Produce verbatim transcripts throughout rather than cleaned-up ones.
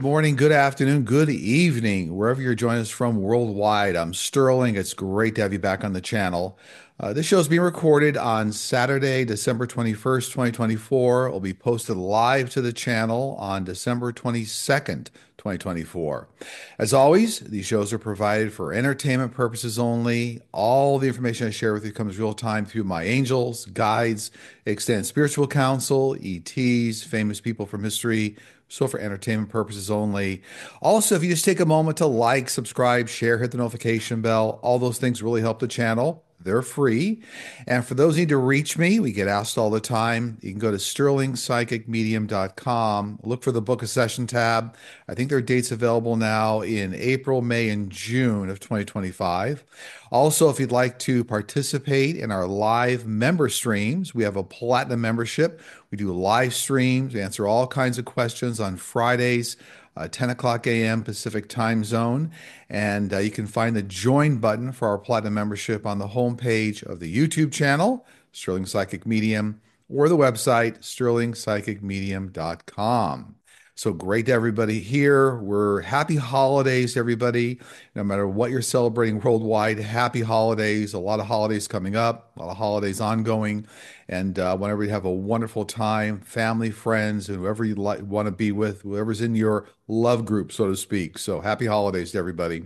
morning, good afternoon, good evening, wherever you're joining us from worldwide. I'm Sterling. It's great to have you back on the channel. Uh, this show is being recorded on Saturday, December twenty-first, twenty twenty-four. It will be posted live to the channel on December twenty-second, twenty twenty-four. As always, these shows are provided for entertainment purposes only. All the information I share with you comes real time through my angels, guides, extended spiritual counsel, E Ts, famous people from history, so for entertainment purposes only. Also, if you just take a moment to like, subscribe, share, hit the notification bell, all those things really help the channel. They're free. And for those who need to reach me, we get asked all the time. You can go to sterling psychic medium dot com, look for the Book a Session tab. I think there are dates available now in April, May, and June of twenty twenty-five. Also, if you'd like to participate in our live member streams, we have a platinum membership. We do live streams, we answer all kinds of questions on Fridays, uh, ten o'clock a m Pacific time zone. And uh, you can find the join button for our platinum membership on the homepage of the YouTube channel, Sterling Psychic Medium, or the website, sterling psychic medium dot com. So great to everybody here. We're happy holidays, everybody. No matter what you're celebrating worldwide, happy holidays. A lot of holidays coming up, a lot of holidays ongoing. And uh, whenever you have a wonderful time, family, friends, and whoever you like, want to be with, whoever's in your love group, so to speak. So happy holidays to everybody.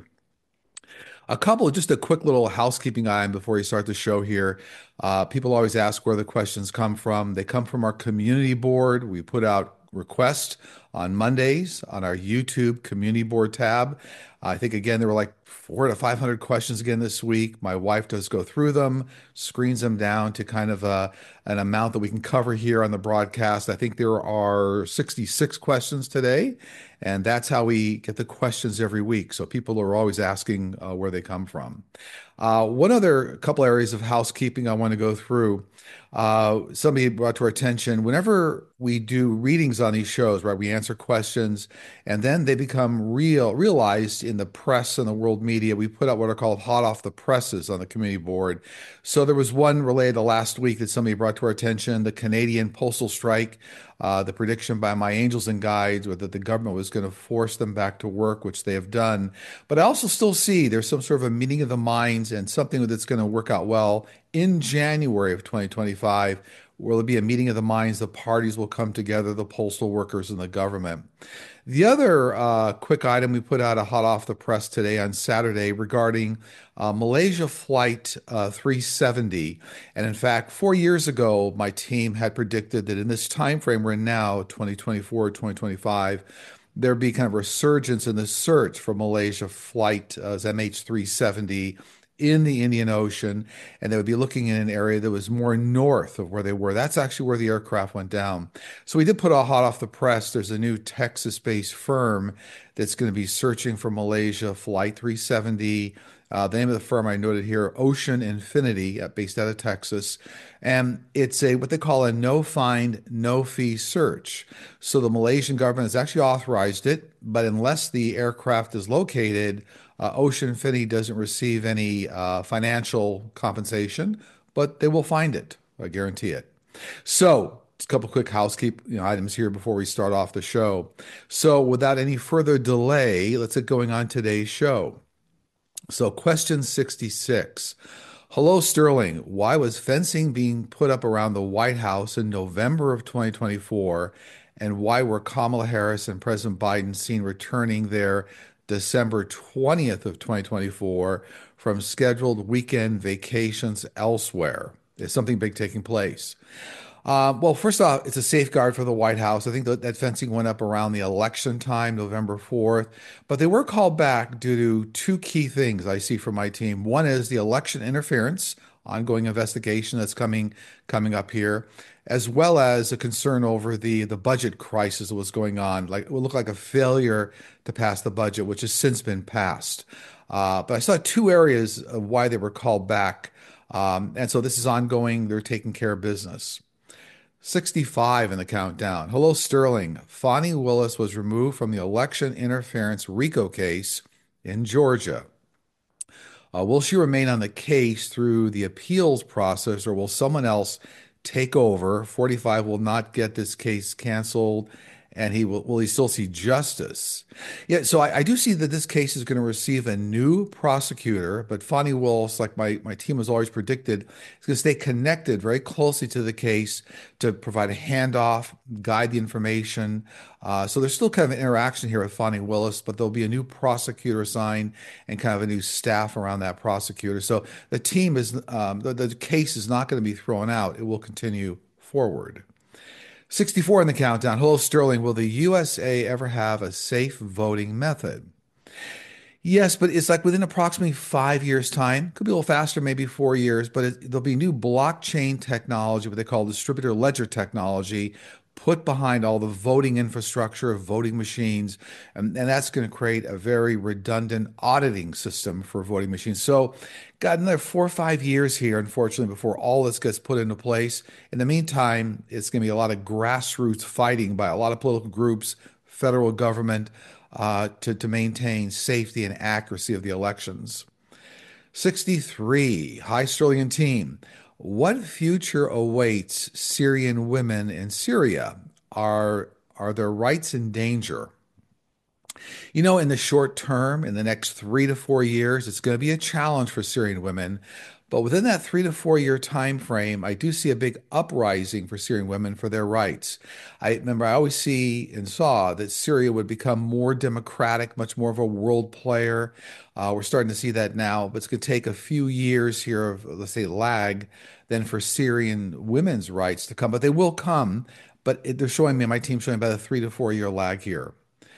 A couple, just a quick little housekeeping item before you start the show here. Uh, people always ask where the questions come from. They come from our community board. We put out requests on Mondays on our YouTube community board tab. I think again there were like four to five hundred questions again this week. My wife does go through them, screens them down to kind of a, an amount that we can cover here on the broadcast. I think there are sixty-six questions today, and that's how we get the questions every week. So people are always asking uh, where they come from. Uh, one other couple areas of housekeeping I want to go through. Uh, somebody brought to our attention, whenever we do readings on these shows, right, we answer questions and then they become real, realized in the press and the world media. We put out what are called hot off the presses on the community board. So there was one related to last week that somebody brought to our attention, the Canadian postal strike, uh, the prediction by my angels and guides was that the government was going to force them back to work, which they have done. But I also still see there's some sort of a meeting of the minds and something that's going to work out well in January of twenty twenty-five. Where there'll be a meeting of the minds, the parties will come together, the postal workers and the government. The other uh, quick item, we put out a hot off the press today on Saturday regarding uh, Malaysia Flight uh, three seventy. And in fact, four years ago, my team had predicted that in this time frame we're in now, twenty twenty-four, twenty twenty-five, there'd be kind of a resurgence in the search for Malaysia Flight uh, M H three seventy in the Indian Ocean, and they would be looking in an area that was more north of where they were. That's actually where the aircraft went down. So we did put a hot off the press. There's a new Texas-based firm that's going to be searching for Malaysia Flight three seventy. Uh, the name of the firm I noted here, Ocean Infinity, uh, based out of Texas. And it's a what they call a no find, no fee search. So the Malaysian government has actually authorized it, but unless the aircraft is located, Uh, Ocean Infinity doesn't receive any uh, financial compensation, but they will find it. I guarantee it. So, just a couple quick housekeeping you know, items here before we start off the show. So, without any further delay, let's get going on today's show. So, question sixty-six. Hello, Sterling. Why was fencing being put up around the White House in November of twenty twenty-four? And why were Kamala Harris and President Biden seen returning there December twentieth of twenty twenty-four from scheduled weekend vacations elsewhere? Is something big taking place? Uh, well, first off, it's a safeguard for the White House. I think that, that fencing went up around the election time, November fourth, but they were called back due to two key things I see from my team. One is the election interference, ongoing investigation that's coming coming up here, as well as a concern over the the budget crisis that was going on. Like it would look like a failure to pass the budget, which has since been passed. Uh, but I saw two areas of why they were called back. Um, and so this is ongoing. They're taking care of business. sixty-five in the countdown. Hello, Sterling. Fani Willis was removed from the election interference RICO case in Georgia. Uh, will she remain on the case through the appeals process, or will someone else take over? forty-five will not get this case canceled and he will will he still see justice? Yeah, so I, I do see that this case is going to receive a new prosecutor, but Fonnie Willis, like my my team has always predicted, is going to stay connected very closely to the case to provide a handoff, guide the information. Uh, so there's still kind of an interaction here with Fonnie Willis, but there'll be a new prosecutor assigned and kind of a new staff around that prosecutor. So the team is um, the, the case is not going to be thrown out; it will continue forward. sixty-four in the countdown. Hello, Sterling. Will the U S A ever have a safe voting method? Yes, but it's like within approximately five years' time. Could be a little faster, maybe four years, but it, there'll be new blockchain technology, what they call distributor ledger technology, put behind all the voting infrastructure of voting machines. And, and that's going to create a very redundant auditing system for voting machines. So, got another four or five years here, unfortunately, before all this gets put into place. In the meantime, it's going to be a lot of grassroots fighting by a lot of political groups, federal government uh, to, to maintain safety and accuracy of the elections. sixty-three, High Sterling and team. What future awaits Syrian women in Syria? Are, are their rights in danger? You know, in the short term, in the next three to four years, it's going to be a challenge for Syrian women. But within that three to four year time frame, I do see a big uprising for Syrian women for their rights. I remember I always see and saw that Syria would become more democratic, much more of a world player. Uh, we're starting to see that now, but it's going to take a few years here of, let's say, lag then for Syrian women's rights to come. But they will come. But it, they're showing me, my team's showing about a three to four year lag here.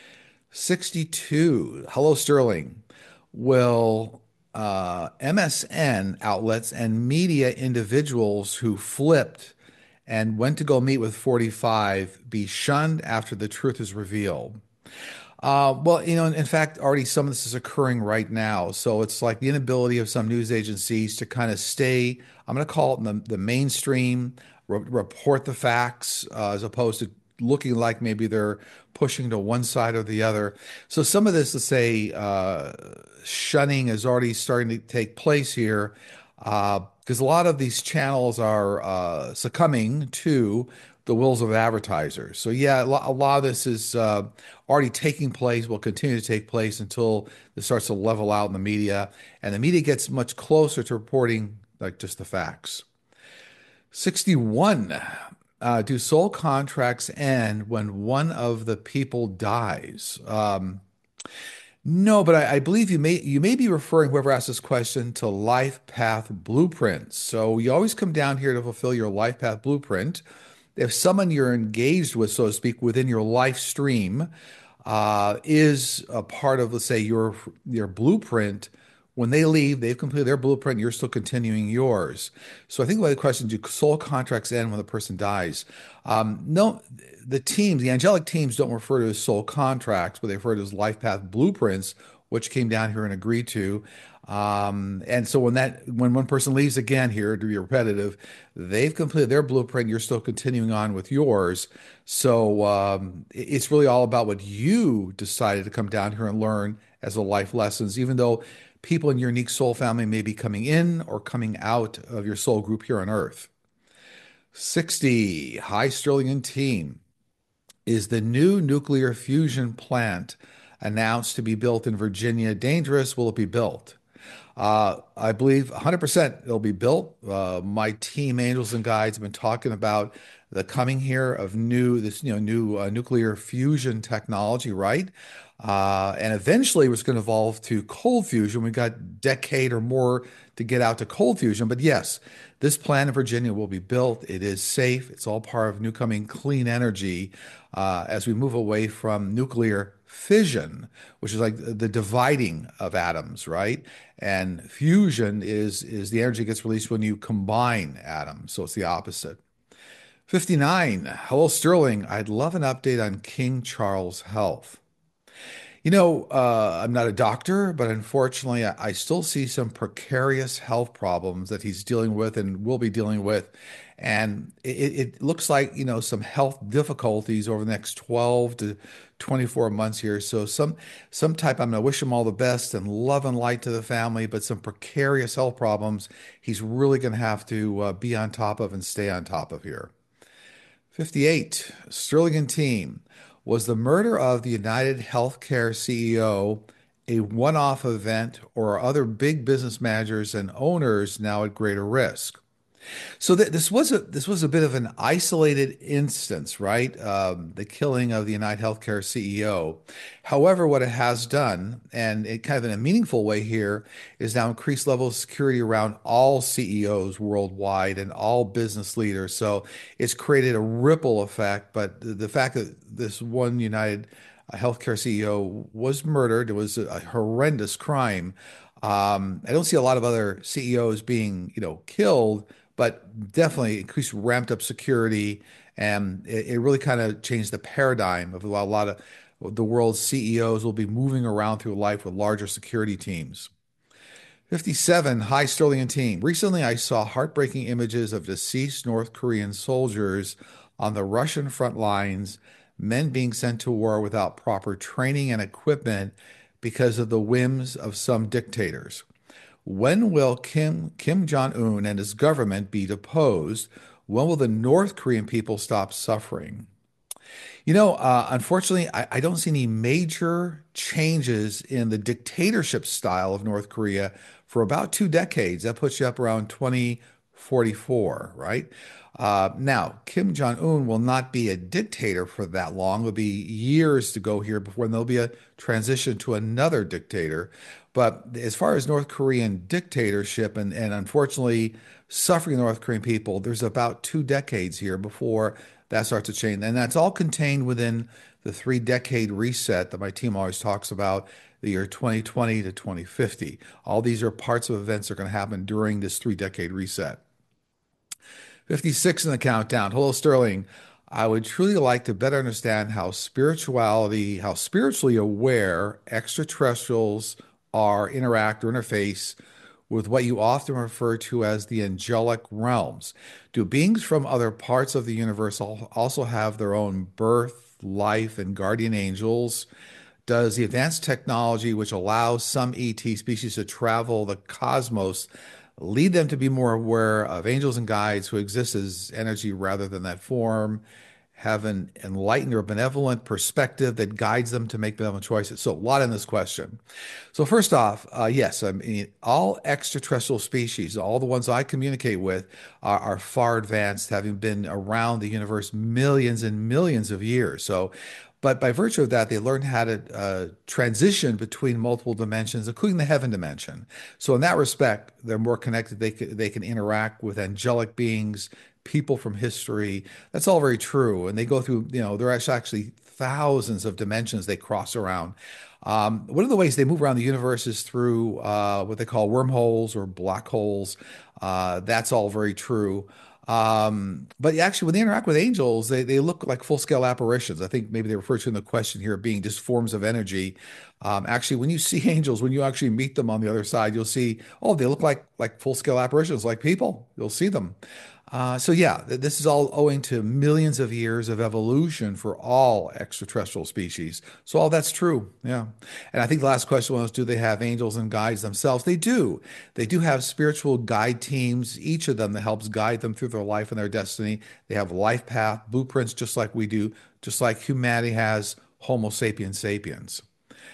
sixty-two. Hello, Sterling. Will uh, M S N outlets and media individuals who flipped and went to go meet with forty-five be shunned after the truth is revealed? Uh, well, you know, in, in fact, already some of this is occurring right now. So it's like the inability of some news agencies to kind of stay, I'm going to call it in the, the mainstream, re report the facts, uh, as opposed to looking like maybe they're pushing to one side or the other. So some of this, let's say, uh, shunning is already starting to take place here, uh, because a lot of these channels are uh, succumbing to the wills of advertisers. So yeah, a lot, a lot of this is uh, already taking place, will continue to take place until it starts to level out in the media, and the media gets much closer to reporting like just the facts. sixty-one. Uh, do soul contracts end when one of the people dies? Um, no, but I, I believe you may you may be referring, whoever asked this question, to life path blueprints. So you always come down here to fulfill your life path blueprint. If someone you're engaged with, so to speak, within your life stream, uh, is a part of, let's say, your your blueprint. When they leave, they've completed their blueprint, you're still continuing yours. So I think about the question, do soul contracts end when the person dies? Um, no, the teams, the angelic teams don't refer to as soul contracts, but they refer to as life path blueprints, which came down here and agreed to. Um, and so when that when one person leaves again here to be repetitive, they've completed their blueprint, you're still continuing on with yours. So um, it's really all about what you decided to come down here and learn as a life lessons, even though people in your unique soul family may be coming in or coming out of your soul group here on Earth. sixty, High Sterling and team. Is the new nuclear fusion plant announced to be built in Virginia dangerous? Will it be built? Uh, I believe one hundred percent it'll be built. Uh, my team, Angels and Guides, have been talking about the coming here of new this you know new uh, nuclear fusion technology, right? Uh, and eventually, it's going to evolve to cold fusion. We've got a decade or more to get out to cold fusion. But yes, this plant in Virginia will be built. It is safe. It's all part of new coming clean energy uh, as we move away from nuclear fission, which is like the dividing of atoms, right? And fusion is is the energy gets released when you combine atoms. So it's the opposite. fifty-nine. Hello, Sterling. I'd love an update on King Charles' health. You know, uh, I'm not a doctor, but unfortunately, I, I still see some precarious health problems that he's dealing with and will be dealing with. And it, it looks like, you know, some health difficulties over the next twelve to twenty-four months here. So some some type, I'm going to wish him all the best and love and light to the family, but some precarious health problems he's really going to have to uh, be on top of and stay on top of here. fifty-eight, Sterling and team. Was the murder of the United Healthcare C E O a one-off event, or are other big business managers and owners now at greater risk? So th this was a this was a bit of an isolated instance, right? Um, the killing of the United Healthcare C E O. However, what it has done, and it kind of in a meaningful way here, is now increased level of security around all C E Os worldwide and all business leaders. So it's created a ripple effect. But the, the fact that this one United uh, Healthcare C E O was murdered, it was a, a horrendous crime. Um, I don't see a lot of other C E Os being, you know, killed, but definitely increased ramped up security, and it, it really kind of changed the paradigm of a lot of the world's C E Os will be moving around through life with larger security teams. fifty-seven, hi Sterling and team. Recently, I saw heartbreaking images of deceased North Korean soldiers on the Russian front lines, men being sent to war without proper training and equipment because of the whims of some dictators. When will Kim Kim Jong-un and his government be deposed? When will the North Korean people stop suffering? You know, uh, unfortunately, I, I don't see any major changes in the dictatorship style of North Korea for about two decades. That puts you up around twenty forty-four, right? Uh, now, Kim Jong-un will not be a dictator for that long. It'll be years to go here before there'll be a transition to another dictator. But as far as North Korean dictatorship and, and unfortunately suffering North Korean people, there's about two decades here before that starts to change. And that's all contained within the three decade reset that my team always talks about, the year twenty twenty to twenty fifty. All these are parts of events that are going to happen during this three decade reset. fifty-six in the countdown. Hello, Sterling. I would truly like to better understand how spirituality, how spiritually aware extraterrestrials are, interact, or interface with what you often refer to as the angelic realms. Do beings from other parts of the universe also have their own birth, life, and guardian angels? Does the advanced technology which allows some E T species to travel the cosmos lead them to be more aware of angels and guides who exist as energy rather than that form, have an enlightened or benevolent perspective that guides them to make benevolent choices? So, a lot in this question. So, first off, uh, yes, I mean, all extraterrestrial species, all the ones I communicate with, are, are far advanced, having been around the universe millions and millions of years. So, but by virtue of that, they learned how to uh, transition between multiple dimensions, including the heaven dimension. So in that respect, they're more connected. They can, they can interact with angelic beings, people from history. That's all very true. And they go through, you know, there are actually thousands of dimensions they cross around. Um, one of the ways they move around the universe is through uh, what they call wormholes or black holes. Uh, that's all very true. Um, but actually, when they interact with angels, they, they look like full-scale apparitions. I think maybe they refer to in the question here being just forms of energy. Um, actually, when you see angels, when you actually meet them on the other side, you'll see, oh, they look like like full-scale apparitions, like people. You'll see them. Uh, so yeah, th- this is all owing to millions of years of evolution for all extraterrestrial species. So all that's true. Yeah. And I think the last question was, do they have angels and guides themselves? They do. They do have spiritual guide teams, each of them that helps guide them through their life and their destiny. They have life path blueprints just like we do, just like humanity has Homo sapiens sapiens.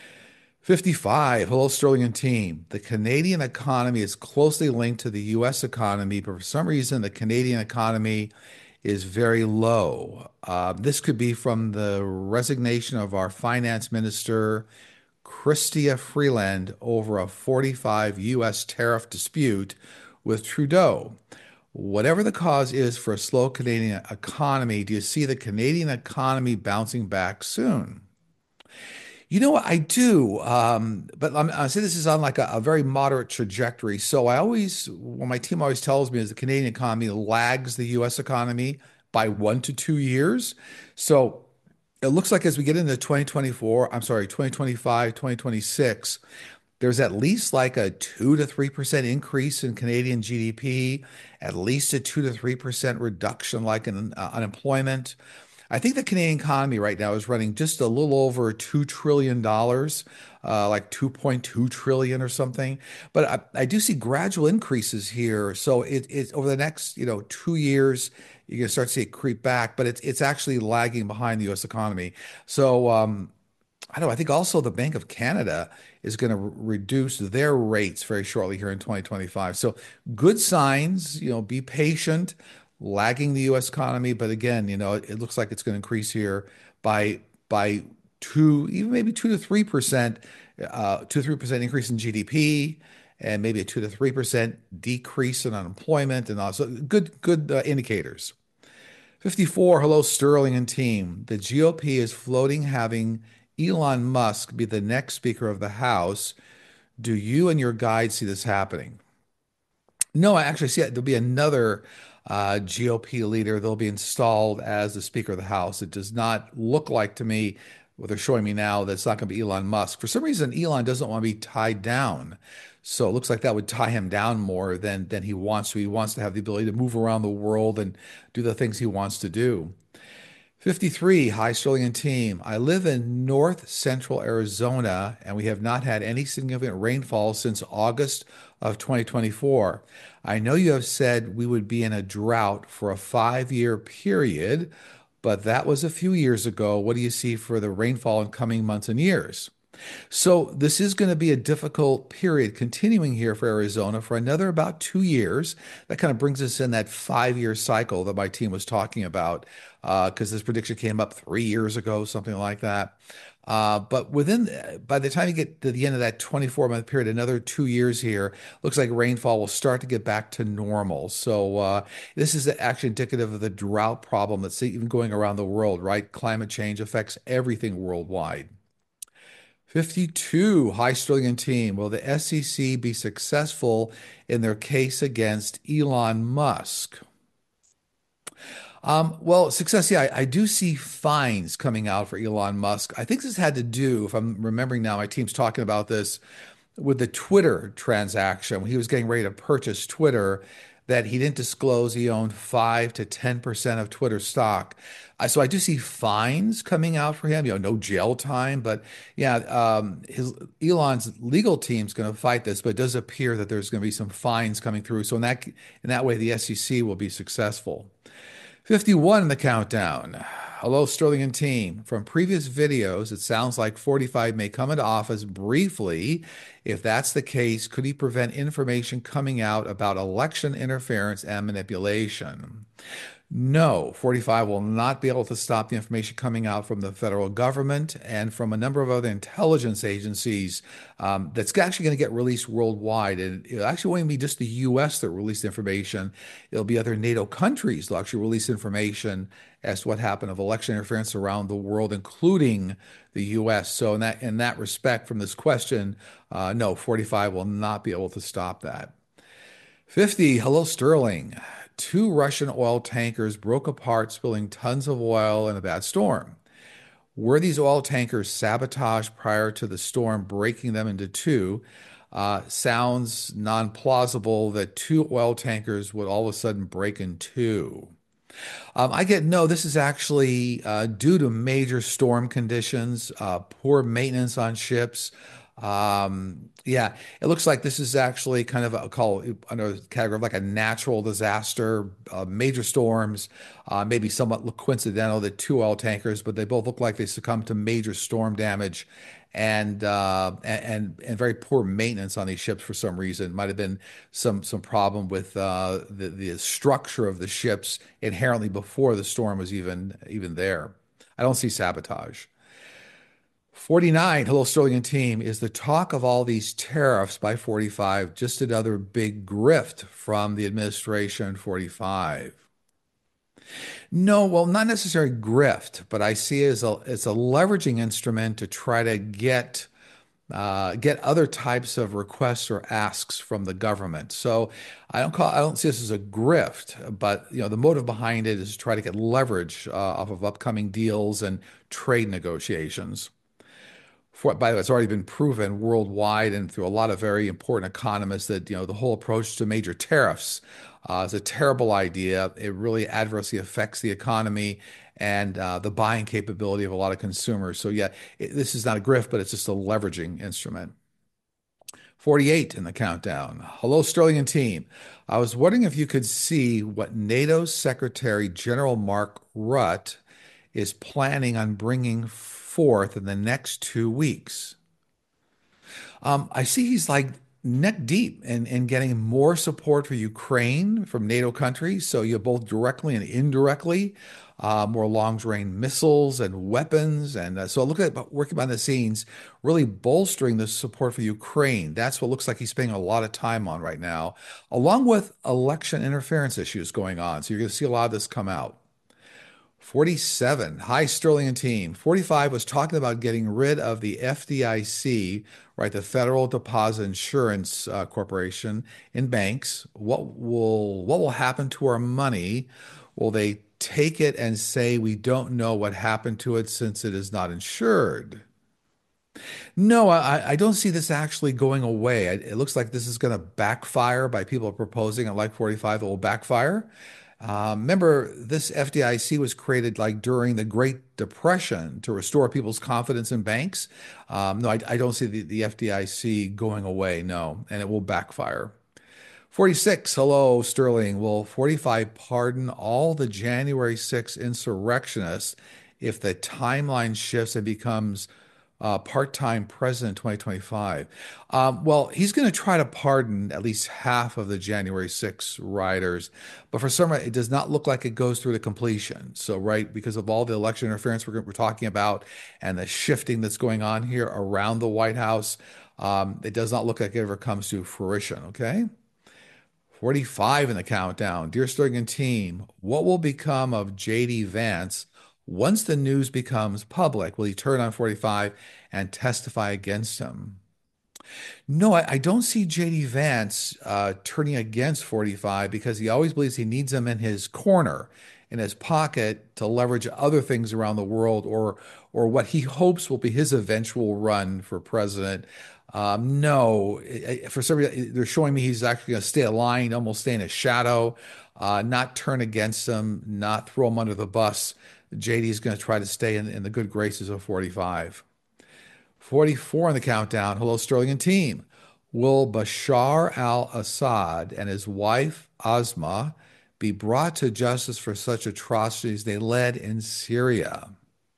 fifty-five, hello, Sterling and team. The Canadian economy is closely linked to the U S economy, but for some reason, the Canadian economy is very low. Uh, this could be from the resignation of our finance minister, Chrystia Freeland, over a forty-five U S tariff dispute with Trudeau. Whatever the cause is for a slow Canadian economy, do you see the Canadian economy bouncing back soon? You know what? I do. Um, but I'm, I say this is on like a, a very moderate trajectory. So I always, what my team always tells me is the Canadian economy lags the U S economy by one to two years. So it looks like as we get into twenty twenty-four, I'm sorry, twenty twenty-five, twenty twenty-six, there's at least like a two to three percent increase in Canadian G D P, at least a two to three percent reduction like in uh, unemployment. I think the Canadian economy right now is running just a little over two trillion dollars, uh, like two point two trillion or something. But I, I do see gradual increases here. So it, it's over the next, you know, two years, you're gonna start to see it creep back, but it's it's actually lagging behind the U S economy. So um, I don't know. I think also the Bank of Canada is going to reduce their rates very shortly here in twenty twenty-five. So good signs, you know, be patient, lagging the U S economy. But again, you know, it, it looks like it's going to increase here by by two, even maybe two to three percent, uh, two to three percent increase in G D P, and maybe a two to three percent decrease in unemployment, and also good good uh, indicators. fifty-four, hello, Sterling and team. The G O P is floating having Elon Musk be the next Speaker of the House. Do you and your guide see this happening? No, I actually see it. There'll be another uh, G O P leader that'll be installed as the Speaker of the House. It does not look like to me, what they're showing me now, that it's not going to be Elon Musk. For some reason, Elon doesn't want to be tied down. So it looks like that would tie him down more than than he wants to. He wants to have the ability to move around the world and do the things he wants to do. fifty-three, hi Sterling and team. I live in north central Arizona and we have not had any significant rainfall since August of twenty twenty-four. I know you have said we would be in a drought for a five-year period, but that was a few years ago. What do you see for the rainfall in coming months and years? So this is going to be a difficult period continuing here for Arizona for another about two years. That kind of brings us in that five-year cycle that my team was talking about, because uh, this prediction came up three years ago, something like that. Uh, but within, by the time you get to the end of that twenty-four month period, another two years here, looks like rainfall will start to get back to normal. So uh, this is actually indicative of the drought problem that's even going around the world, right? Climate change affects everything worldwide. fifty-two, high Sterling and team. Will the S E C be successful in their case against Elon Musk? Um, well, success, yeah, I, I do see fines coming out for Elon Musk. I think this had to do, if I'm remembering now, my team's talking about this with the Twitter transaction when he was getting ready to purchase Twitter, that he didn't disclose he owned five to ten percent of Twitter stock. Uh, so I do see fines coming out for him, you know, no jail time, but yeah, um, his Elon's legal team's going to fight this, but it does appear that there's going to be some fines coming through. So in that in that way, the S E C will be successful. fifty-one in the countdown. Hello, Sterling and team. From previous videos, it sounds like forty-five may come into office briefly. If that's the case, could he prevent information coming out about election interference and manipulation? No, forty-five will not be able to stop the information coming out from the federal government and from a number of other intelligence agencies um, that's actually going to get released worldwide. And it actually won't even be just the U S that release information. It'll be other NATO countries that actually release information as to what happened of election interference around the world, including the U S. So in that in that respect, from this question, uh, no, forty-five will not be able to stop that. fifty, hello, Sterling. Two Russian oil tankers broke apart, spilling tons of oil in a bad storm. Were these oil tankers sabotaged prior to the storm breaking them into two? Uh, sounds non-plausible that two oil tankers would all of a sudden break in two. Um, I get no, this is actually uh, due to major storm conditions, uh, poor maintenance on ships. Um, yeah, it looks like this is actually kind of a call under the category of like a natural disaster, uh, major storms, uh, maybe somewhat coincidental that two oil tankers, but they both look like they succumbed to major storm damage and uh, and and very poor maintenance on these ships for some reason. Might have been some some problem with uh, the the structure of the ships inherently before the storm was even even there. I don't see sabotage. forty-nine, hello, Sterling and team. Is the talk of all these tariffs by forty-five just another big grift from the administration forty-five? No, well, not necessarily grift, but I see it as a it's a leveraging instrument to try to get uh, get other types of requests or asks from the government. So I don't call I don't see this as a grift, but you know the motive behind it is to try to get leverage uh, off of upcoming deals and trade negotiations. For, by the way, it's already been proven worldwide and through a lot of very important economists that, you know, the whole approach to major tariffs uh, is a terrible idea. It really adversely affects the economy and uh, the buying capability of a lot of consumers. So, yeah, it, this is not a grift, but it's just a leveraging instrument. forty-eight in the countdown. Hello, Sterling and team. I was wondering if you could see what NATO Secretary General Mark Rutte is planning on bringing forth in the next two weeks. Um, I see he's like neck deep in, in getting more support for Ukraine from NATO countries. So you both directly and indirectly, uh, more long-range missiles and weapons. And uh, so look at working behind the scenes, really bolstering the support for Ukraine. That's what looks like he's spending a lot of time on right now, along with election interference issues going on. So you're going to see a lot of this come out. forty-seven. Hi, Sterling and team. forty-five was talking about getting rid of the F D I C, right? The Federal Deposit Insurance uh, Corporation in banks. What will what will happen to our money? Will they take it and say we don't know what happened to it since it is not insured? No, I, I don't see this actually going away. It looks like this is going to backfire by people proposing at like forty-five, it will backfire. Um, remember, this F D I C was created like during the Great Depression to restore people's confidence in banks. Um, no, I, I don't see the, the F D I C going away, no, and it will backfire. forty-six, hello, Sterling. Will forty-five pardon all the January sixth insurrectionists if the timeline shifts and becomes uh, part-time president in twenty twenty-five? Um, well, he's going to try to pardon at least half of the January sixth rioters, but for some reason, it does not look like it goes through to completion. So, right, because of all the election interference we're, we're talking about and the shifting that's going on here around the White House, um, it does not look like it ever comes to fruition, okay? forty-five in the countdown. Dear Sterling and team, what will become of J D. Vance once the news becomes public? Will he turn on forty-five and testify against him? No, I, I don't see J D. Vance uh, turning against forty-five because he always believes he needs him in his corner, in his pocket to leverage other things around the world or or what he hopes will be his eventual run for president. Um, no, I- I- for some reason, they're showing me he's actually going to stay aligned, almost stay in his shadow, uh, not turn against him, not throw him under the bus. J D is going to try to stay in, in the good graces of forty-five. forty-four on the countdown. Hello, Sterling and team. Will Bashar al-Assad and his wife, Asma, be brought to justice for such atrocities they led in Syria?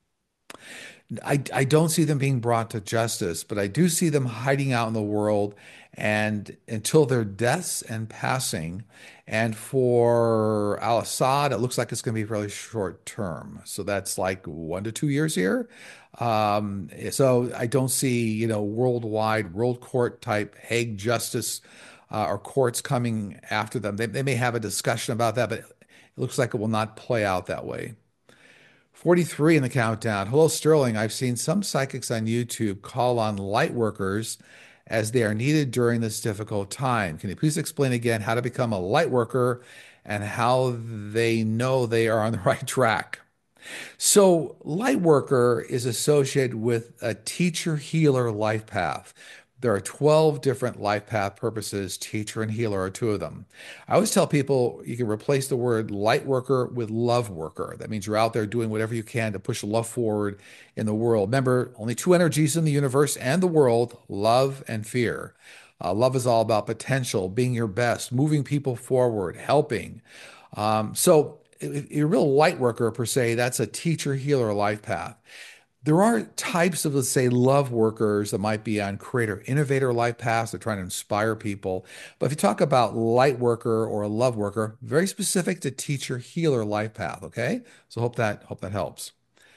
I, I don't see them being brought to justice, but I do see them hiding out in the world and until their deaths and passing. And for al-Assad, it looks like it's going to be fairly short term. So that's like one to two years here. Um, so I don't see, you know, worldwide, world court type Hague justice uh, or courts coming after them. They, they may have a discussion about that, but it looks like it will not play out that way. forty-three in the countdown. Hello, Sterling. I've seen some psychics on YouTube call on light workers as they are needed during this difficult time. Can you please explain again how to become a light worker and how they know they are on the right track? So, Lightworker is associated with a teacher healer life path. There are twelve different life path purposes. Teacher and healer are two of them. I always tell people you can replace the word light worker with love worker. That means you're out there doing whatever you can to push love forward in the world. Remember, only two energies in the universe and the world, love and fear. Uh, love is all about potential, being your best, moving people forward, helping. Um, so, if you're a real light worker per se, that's a teacher, healer, life path. There are types of, let's say, love workers that might be on creator, innovator life paths. They're trying to inspire people. But if you talk about light worker or a love worker, very specific to teacher, healer life path. Okay, so hope that hope that helps.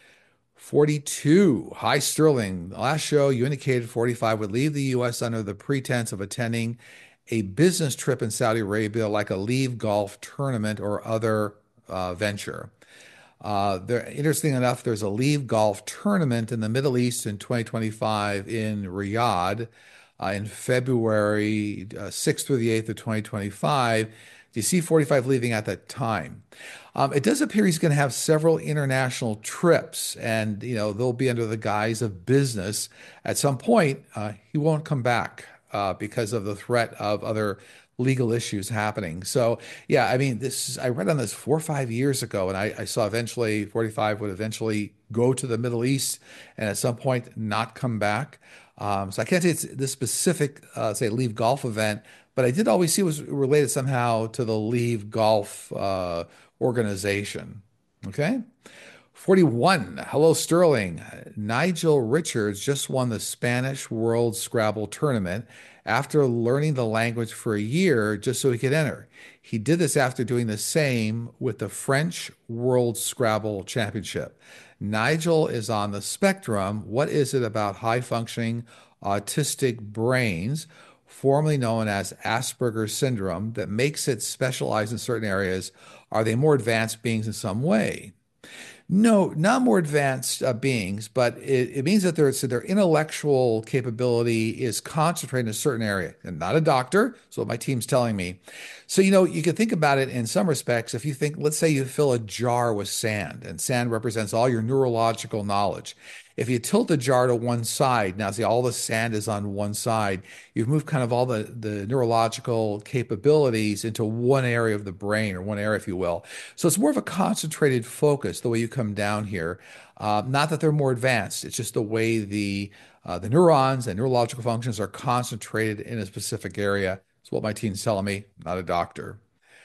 forty-two. Hi, Sterling. Last show, you indicated forty-five would leave the U S under the pretense of attending a business trip in Saudi Arabia, like a Leave Golf tournament or other uh, venture. Uh, there, interesting enough, there's a Leave Golf tournament in the Middle East in twenty twenty-five in Riyadh uh, in February uh, sixth through the eighth of twenty twenty-five. Do you see forty-five leaving at that time? Um, it does appear he's going to have several international trips, and you know they'll be under the guise of business. At some point, uh, he won't come back uh, because of the threat of other legal issues happening. So, yeah, I mean, this I read on this four or five years ago, and I, I saw eventually forty-five would eventually go to the Middle East, and at some point not come back. Um, so I can't say it's this specific, uh, say, Leave Golf event, but I did always see it was related somehow to the Leave Golf uh, organization. Okay. forty-one. Hello, Sterling. Nigel Richards just won the Spanish World Scrabble Tournament after learning the language for a year just so he could enter. He did this after doing the same with the French World Scrabble Championship. Nigel is on the spectrum. What is it about high functioning autistic brains, formerly known as Asperger's syndrome, that makes it specialize in certain areas? Are they more advanced beings in some way? No, not more advanced uh, beings, but it, it means that their, so their intellectual capability is concentrated in a certain area. And not a doctor, so what my team's telling me. So, you know, you can think about it in some respects. If you think, let's say you fill a jar with sand, and sand represents all your neurological knowledge. If you tilt the jar to one side, now see all the sand is on one side, you've moved kind of all the, the neurological capabilities into one area of the brain, or one area, if you will. So it's more of a concentrated focus, the way you come down here. Uh, not that they're more advanced, it's just the way the uh, the neurons and neurological functions are concentrated in a specific area. That's what my team's telling me, not a doctor.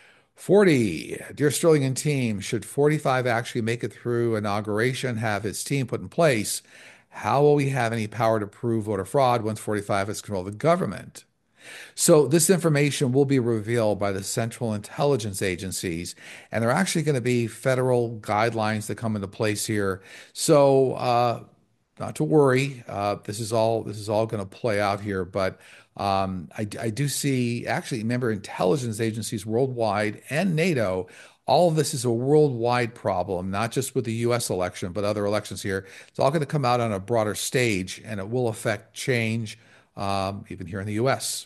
forty. Dear Sterling and team, should forty-five actually make it through inauguration, have its team put in place, how will we have any power to prove voter fraud once forty-five has control of the government? So this information will be revealed by the central intelligence agencies, and there are actually going to be federal guidelines that come into place here. So uh, not to worry, uh, this is all this is all going to play out here. But um, I, I do see actually, remember, intelligence agencies worldwide and NATO. All of this is a worldwide problem, not just with the U S election, but other elections here. It's all going to come out on a broader stage, and it will affect change, um, even here in the U S.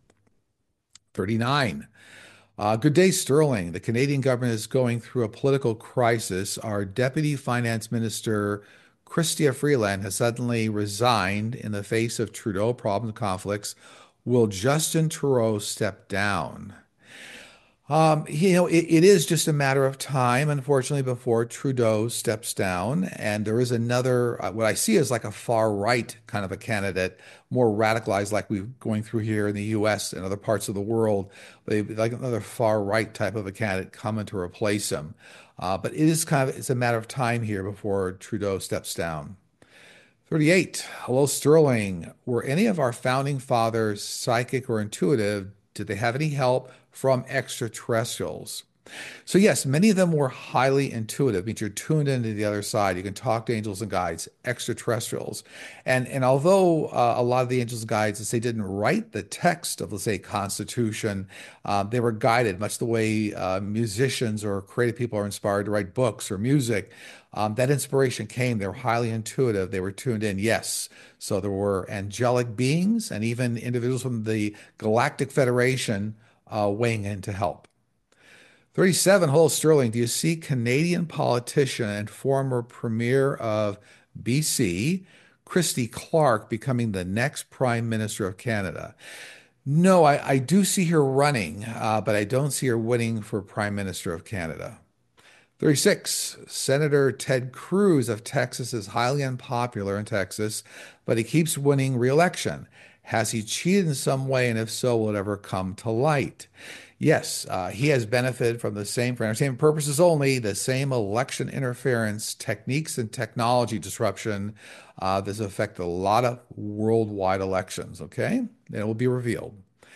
thirty-nine. Uh, good day, Sterling. The Canadian government is going through a political crisis. Our Deputy Finance Minister, Chrystia Freeland, has suddenly resigned in the face of Trudeau problems and conflicts. Will Justin Trudeau step down? Um, you know, it, it is just a matter of time, unfortunately, before Trudeau steps down. And there is another, uh, what I see is like a far right kind of a candidate, more radicalized, like we're going through here in the U S and other parts of the world, but like another far right type of a candidate coming to replace him. Uh, but it is kind of, it's a matter of time here before Trudeau steps down. thirty-eight. Hello, Sterling. Were any of our founding fathers psychic or intuitive? Did they have any help from extraterrestrials? So yes, many of them were highly intuitive, means you're tuned into the other side. You can talk to angels and guides, extraterrestrials. And and although uh, a lot of the angels and guides, let's say, didn't write the text of, let's say, Constitution, uh, they were guided, much the way uh, musicians or creative people are inspired to write books or music. Um, that inspiration came. They were highly intuitive. They were tuned in, yes. So there were angelic beings and even individuals from the Galactic Federation uh, weighing in to help. thirty-seven. Hello, Sterling. Do you see Canadian politician and former Premier of B C, Christy Clark, becoming the next Prime Minister of Canada? No, I, I do see her running, uh, but I don't see her winning for Prime Minister of Canada. thirty-six. Senator Ted Cruz of Texas is highly unpopular in Texas, but he keeps winning re-election. Has he cheated in some way, and if so, will it ever come to light? Yes, uh, he has benefited from the same, for entertainment purposes only, the same election interference techniques and technology disruption uh, that's affected a lot of worldwide elections, okay? And it will be revealed.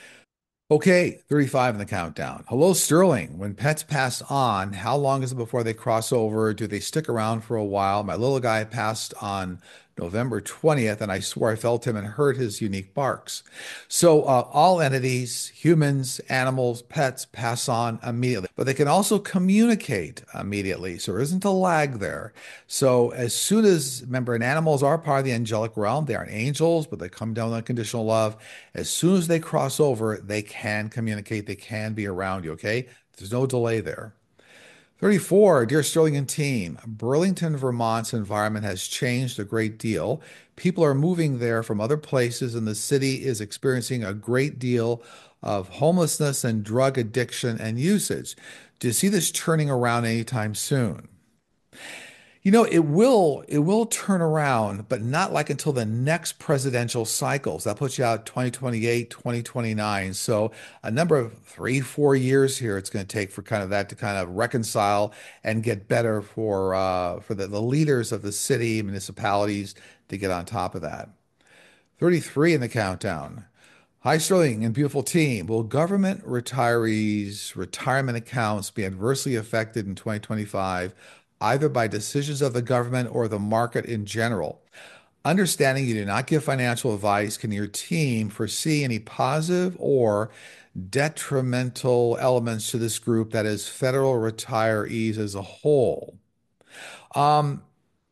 Okay, thirty-five in the countdown. Hello, Sterling. When pets pass on, how long is it before they cross over? Do they stick around for a while? My little guy passed on November twentieth, and I swore I felt him and heard his unique barks. So uh, all entities, humans, animals, pets, pass on immediately, but they can also communicate immediately. So there isn't a lag there. So as soon as, remember, and animals are part of the angelic realm. They aren't angels, but they come down on unconditional love. As soon as they cross over, they can communicate. They can be around you, okay? There's no delay there. thirty-four, dear Sterling and team, Burlington, Vermont's environment has changed a great deal. People are moving there from other places, and the city is experiencing a great deal of homelessness and drug addiction and usage. Do you see this turning around anytime soon? You know, it will it will turn around, but not like until the next presidential cycles. That puts you out twenty twenty-eight, twenty twenty-nine. So a number of three, four years here it's going to take for kind of that to kind of reconcile and get better for uh, for the, the leaders of the city, municipalities to get on top of that. thirty-three in the countdown. Hi, Sterling and beautiful team. Will government retirees' retirement accounts be adversely affected in twenty twenty-five, either by decisions of the government or the market in general? Understanding you do not give financial advice, can your team foresee any positive or detrimental elements to this group, that is, federal retirees as a whole? Um,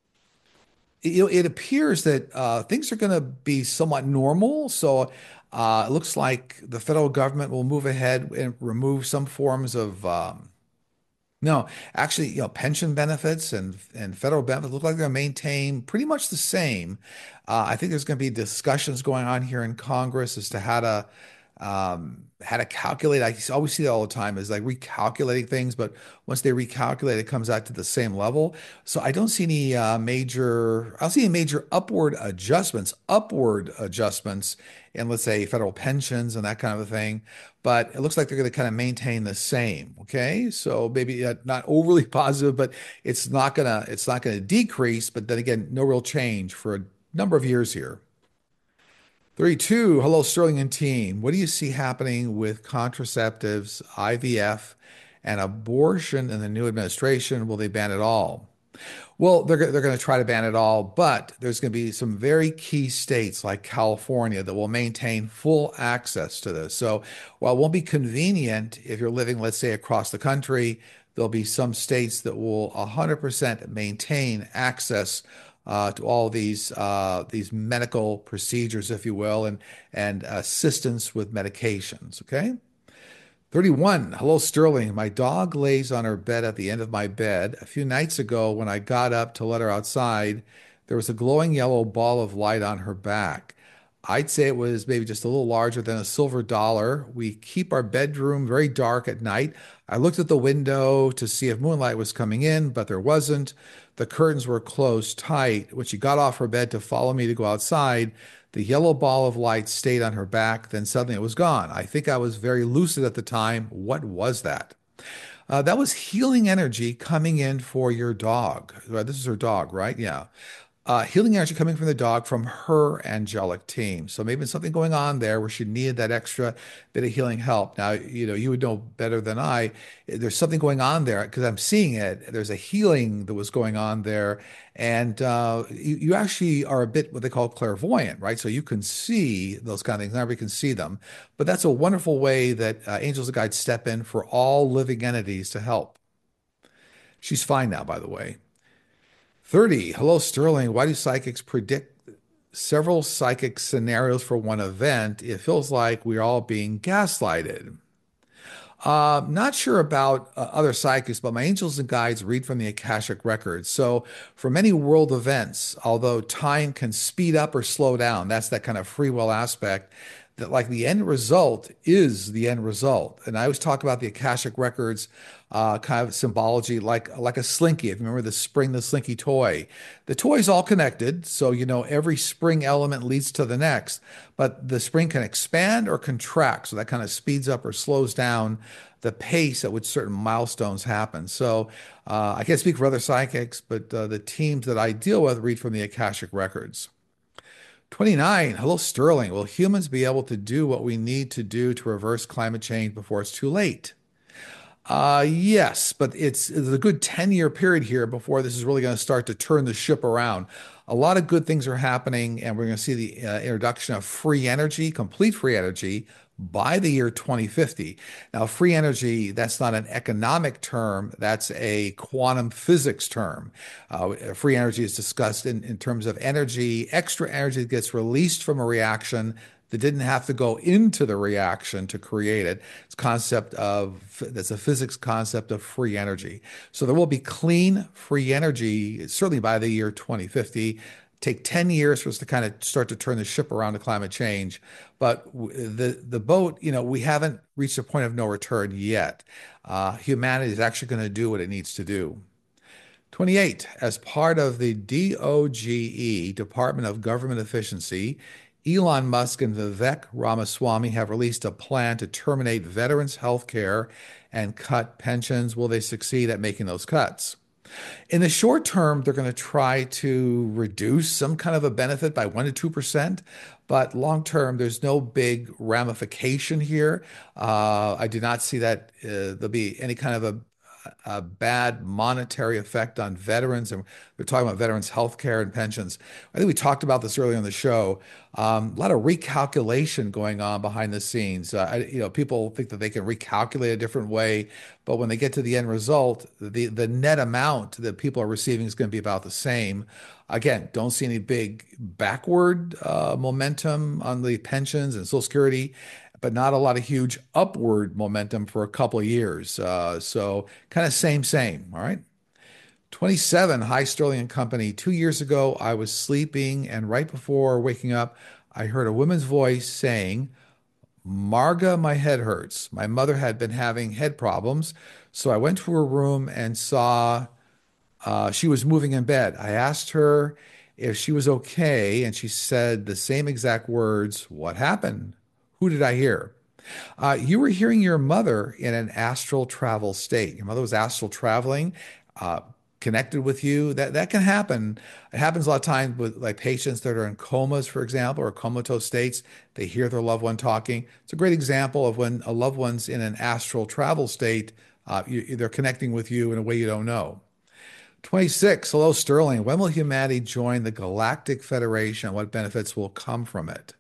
it, it appears that uh, things are going to be somewhat normal. So uh, it looks like the federal government will move ahead and remove some forms of um, no, actually, you know, pension benefits and and federal benefits look like they're maintained pretty much the same. Uh, I think there's going to be discussions going on here in Congress as to how to um, how to calculate. I always see that all the time is like recalculating things, but once they recalculate, it comes out to the same level. So I don't see any uh, major. I don't see any major upward adjustments, upward adjustments in, let's say, federal pensions and that kind of a thing, but it looks like they're going to kind of maintain the same. Okay, so maybe uh, not overly positive, but it's not gonna it's not gonna decrease. But then again, no real change for a number of years here. thirty-two, hello Sterling and team. What do you see happening with contraceptives, I V F, and abortion in the new administration? Will they ban it all? Well, they're, they're going to try to ban it all, but there's going to be some very key states like California that will maintain full access to this. So while it won't be convenient if you're living, let's say, across the country, there'll be some states that will one hundred percent maintain access uh, to all these uh, these medical procedures, if you will, and and assistance with medications. Okay. thirty-one. Hello, Sterling. My dog lays on her bed at the end of my bed. A few nights ago, when I got up to let her outside, there was a glowing yellow ball of light on her back. I'd say it was maybe just a little larger than a silver dollar. We keep our bedroom very dark at night. I looked at the window to see if moonlight was coming in, but there wasn't. The curtains were closed tight. When she got off her bed to follow me to go outside, the yellow ball of light stayed on her back, then suddenly it was gone. I think I was very lucid at the time. What was that? Uh, that was healing energy coming in for your dog. Uh, This is her dog, right? Yeah. Uh, healing energy coming from the dog from her angelic team. So maybe something going on there where she needed that extra bit of healing help. Now, you know, you would know better than I. There's something going on there because I'm seeing it. There's a healing that was going on there. And uh, you, you actually are a bit what they call clairvoyant, right? So you can see those kind of things. Not everybody can see them. But that's a wonderful way that uh, angels and guides step in for all living entities to help. She's fine now, by the way. thirty. Hello, Sterling. Why do psychics predict several psychic scenarios for one event? It feels like we're all being gaslighted. Uh, not sure about uh, other psychics, but my angels and guides read from the Akashic records. So, for many world events, although time can speed up or slow down, that's that kind of free will aspect, that like the end result is the end result. And I always talk about the Akashic records, uh, kind of symbology, like like a slinky. If you remember the spring, the slinky toy, the toy is all connected. So you know every spring element leads to the next, but the spring can expand or contract. So that kind of speeds up or slows down the pace at which certain milestones happen. So uh, I can't speak for other psychics, but uh, the teams that I deal with read from the Akashic records. twenty-nine. Hello, Sterling. Will humans be able to do what we need to do to reverse climate change before it's too late? Uh, yes, but it's, it's a good ten year period here before this is really going to start to turn the ship around. A lot of good things are happening, and we're going to see the uh, introduction of free energy, complete free energy, by the year twenty fifty. Now, free energy, that's not an economic term, that's a quantum physics term. Uh, free energy is discussed in, in terms of energy, extra energy that gets released from a reaction that didn't have to go into the reaction to create it. It's concept of that's a physics concept of free energy. So there will be clean free energy certainly by the year twenty fifty. Take ten years for us to kind of start to turn the ship around to climate change. But the the boat, you know, we haven't reached a point of no return yet. Uh, humanity is actually going to do what it needs to do. twenty-eight, as part of the DOGE, Department of Government Efficiency, Elon Musk and Vivek Ramaswamy have released a plan to terminate veterans' health care and cut pensions. Will they succeed at making those cuts? In the short term, they're going to try to reduce some kind of a benefit by one to two percent. But long term, there's no big ramification here. Uh, I do not see that uh, there'll be any kind of a a bad monetary effect on veterans, and we're talking about veterans' health care and pensions. I think we talked about this earlier in the show. Um, a lot of recalculation going on behind the scenes. Uh, I, you know, people think that they can recalculate a different way, but when they get to the end result, the the net amount that people are receiving is going to be about the same. Again, don't see any big backward uh, momentum on the pensions and Social Security, but not a lot of huge upward momentum for a couple of years. Uh, so kind of same, same. All right. twenty-seven, Hi Sterling and Company. Two years ago, I was sleeping, and right before waking up, I heard a woman's voice saying, Marga, my head hurts. My mother had been having head problems. So I went to her room and saw uh, she was moving in bed. I asked her if she was okay, and she said the same exact words. What happened? Who did I hear? Uh, you were hearing your mother in an astral travel state. Your mother was astral traveling, uh, connected with you. That that can happen. It happens a lot of times with like patients that are in comas, for example, or comatose states. They hear their loved one talking. It's a great example of when a loved one's in an astral travel state. Uh, you, they're connecting with you in a way you don't know. twenty-six, hello, Sterling. When will humanity join the Galactic Federation? What benefits will come from it?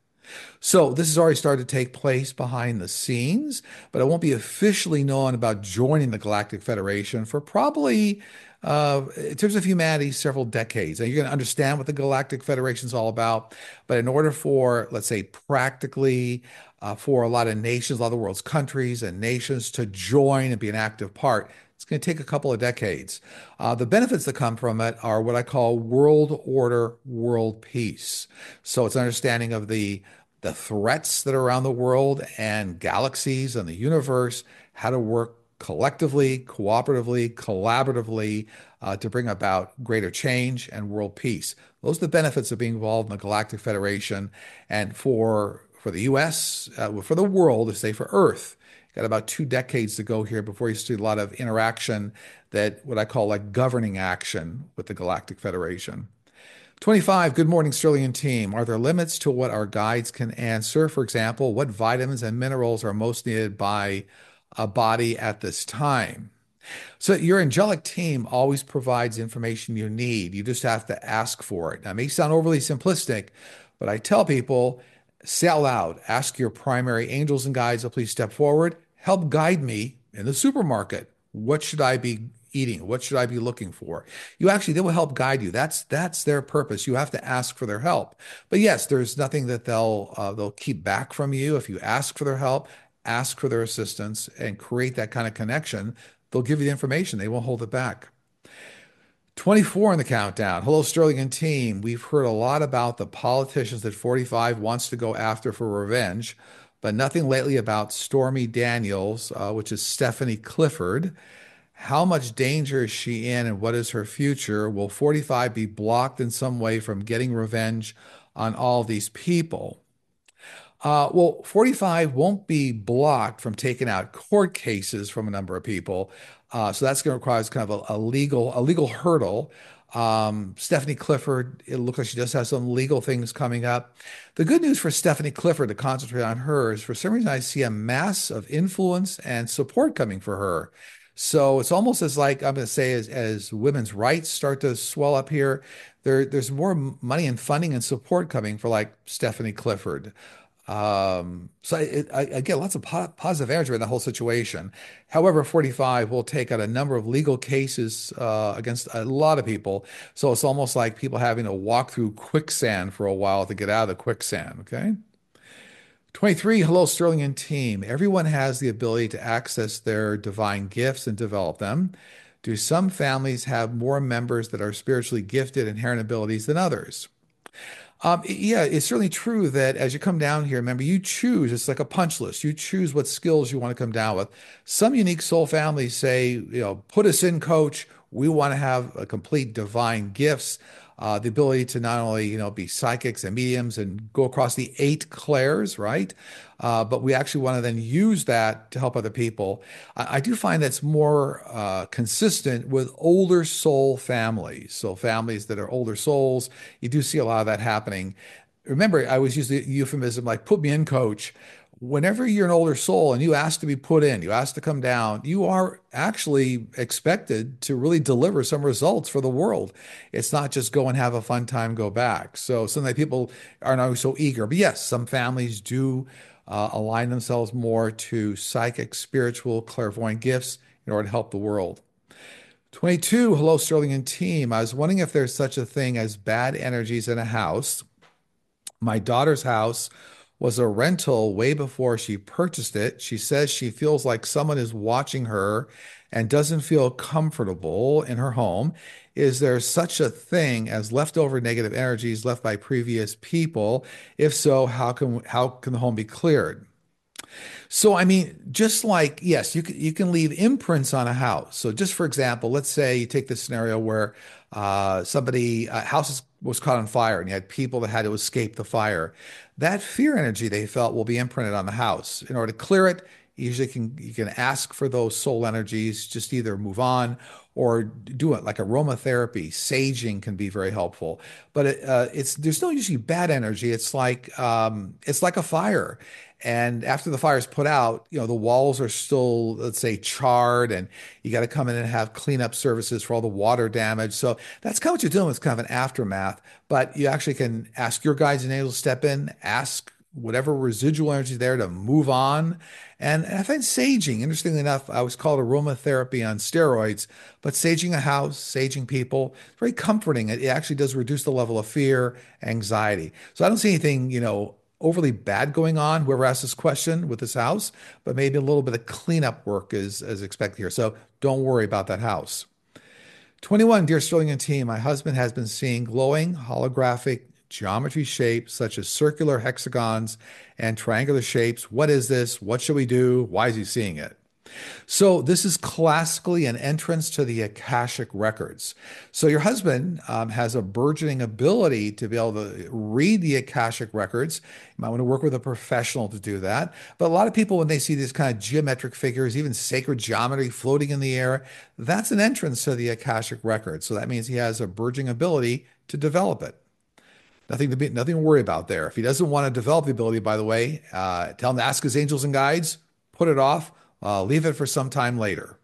So this has already started to take place behind the scenes, but it won't be officially known about joining the Galactic Federation for probably, uh, in terms of humanity, several decades. And you're going to understand what the Galactic Federation is all about. But in order for, let's say, practically uh, for a lot of nations, a lot of the world's countries and nations to join and be an active part, it's going to take a couple of decades. Uh, the benefits that come from it are what I call world order, world peace. So it's an understanding of the the threats that are around the world and galaxies and the universe, how to work collectively, cooperatively, collaboratively uh, to bring about greater change and world peace. Those are the benefits of being involved in the Galactic Federation. And for for the U S, uh, for the world, to say for Earth, got about two decades to go here before you see a lot of interaction that what I call like governing action with the Galactic Federation. twenty-five, good morning, Sterling and team. Are there limits to what our guides can answer? For example, what vitamins and minerals are most needed by a body at this time? So your angelic team always provides information you need. You just have to ask for it. Now, it may sound overly simplistic, but I tell people, say out loud, ask your primary angels and guides to please step forward, help guide me in the supermarket. What should I be eating? What should I be looking for? You actually, they will help guide you. That's that's their purpose. You have to ask for their help. But yes, there's nothing that they'll uh, they'll keep back from you. If you ask for their help, ask for their assistance, and create that kind of connection, they'll give you the information. They won't hold it back. twenty-four in the countdown. Hello, Sterling and team. We've heard a lot about the politicians that forty-five wants to go after for revenge, but nothing lately about Stormy Daniels, uh, which is Stephanie Clifford. How much danger is she in and what is her future? Will forty-five be blocked in some way from getting revenge on all these people? Uh, well, forty-five won't be blocked from taking out court cases from a number of people. Uh, so that's going to require kind of a, a legal a legal hurdle. Um, Stephanie Clifford, it looks like she does have some legal things coming up. The good news for Stephanie Clifford, to concentrate on her, is for some reason I see a mass of influence and support coming for her. So it's almost as like I'm going to say as, as women's rights start to swell up here, there, there's more money and funding and support coming for like Stephanie Clifford. Um, so it, I, I get lots of po positive energy in the whole situation. However, forty-five will take out a number of legal cases uh, against a lot of people. So it's almost like people having to walk through quicksand for a while to get out of the quicksand. Okay. twenty-three, hello, Sterling and team. Everyone has the ability to access their divine gifts and develop them. Do some families have more members that are spiritually gifted, inherent abilities than others? Um, yeah, it's certainly true that as you come down here, remember, you choose, it's like a punch list. You choose what skills you want to come down with. Some unique soul families say, you know, put us in, coach. We want to have a complete divine gifts, uh, the ability to not only, you know, be psychics and mediums and go across the eight clairs, right? Uh, but we actually want to then use that to help other people. I, I do find that's more uh, consistent with older soul families. So families that are older souls, you do see a lot of that happening. Remember, I always use the euphemism like put me in, coach. Whenever you're an older soul and you ask to be put in, you ask to come down, you are actually expected to really deliver some results for the world. It's not just go and have a fun time, go back. So sometimes people are not so eager. But yes, some families do uh, align themselves more to psychic, spiritual, clairvoyant gifts in order to help the world. twenty-two, hello, Sterling and team. I was wondering if there's such a thing as bad energies in a house. My daughter's house was a rental way before she purchased it. She says she feels like someone is watching her and doesn't feel comfortable in her home. Is there such a thing as leftover negative energies left by previous people? If so, how can how can the home be cleared? So, I mean, just like, yes, you can, you can leave imprints on a house. So, just for example, let's say you take this scenario where uh, somebody, a house was caught on fire and you had people that had to escape the fire. That fear energy they felt will be imprinted on the house. In order to clear it, you usually can you can ask for those soul energies, just either move on or do it like aromatherapy. Saging can be very helpful, but it, uh, it's there's no usually bad energy. It's like um, it's like a fire. And after the fire is put out, you know, the walls are still, let's say, charred, and you got to come in and have cleanup services for all the water damage. So that's kind of what you're doing. It's kind of an aftermath, but you actually can ask your guides and angels to step in, ask whatever residual energy is there to move on. And I find saging, interestingly enough, I was called aromatherapy on steroids, but saging a house, saging people, very comforting. It actually does reduce the level of fear, anxiety. So I don't see anything, you know, overly bad going on, whoever asked this question with this house, but maybe a little bit of cleanup work is, is expected here. So don't worry about that house. twenty-one, dear Sterling and team, my husband has been seeing glowing holographic geometry shapes such as circular hexagons and triangular shapes. What is this? What should we do? Why is he seeing it? So this is classically an entrance to the Akashic records. So your husband um, has a burgeoning ability to be able to read the Akashic records. You might want to work with a professional to do that. But a lot of people, when they see these kind of geometric figures, even sacred geometry floating in the air, that's an entrance to the Akashic records. So that means he has a burgeoning ability to develop it. Nothing to be, nothing to worry about there. If he doesn't want to develop the ability, by the way, uh, tell him to ask his angels and guides, put it off. Uh, leave it for some time later.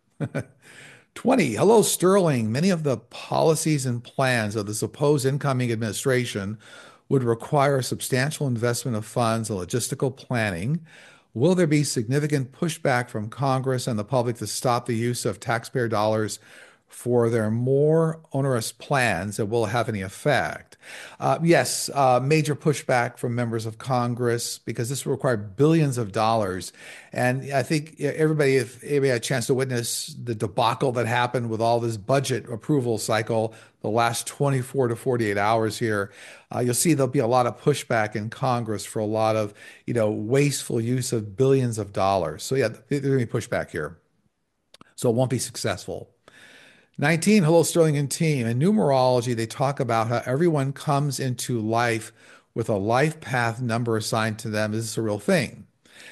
twenty. Hello, Sterling. Many of the policies and plans of the supposed incoming administration would require substantial investment of funds and logistical planning. Will there be significant pushback from Congress and the public to stop the use of taxpayer dollars for their more onerous plans that will have any effect? Uh, yes, uh, major pushback from members of Congress because this will require billions of dollars. And I think everybody, if anybody had a chance to witness the debacle that happened with all this budget approval cycle, the last twenty-four to forty-eight hours here, uh, you'll see there'll be a lot of pushback in Congress for a lot of, you know, wasteful use of billions of dollars. So yeah, there's going to be pushback here. So it won't be successful. nineteen, hello, Sterling and team. In numerology, they talk about how everyone comes into life with a life path number assigned to them. Is this a real thing?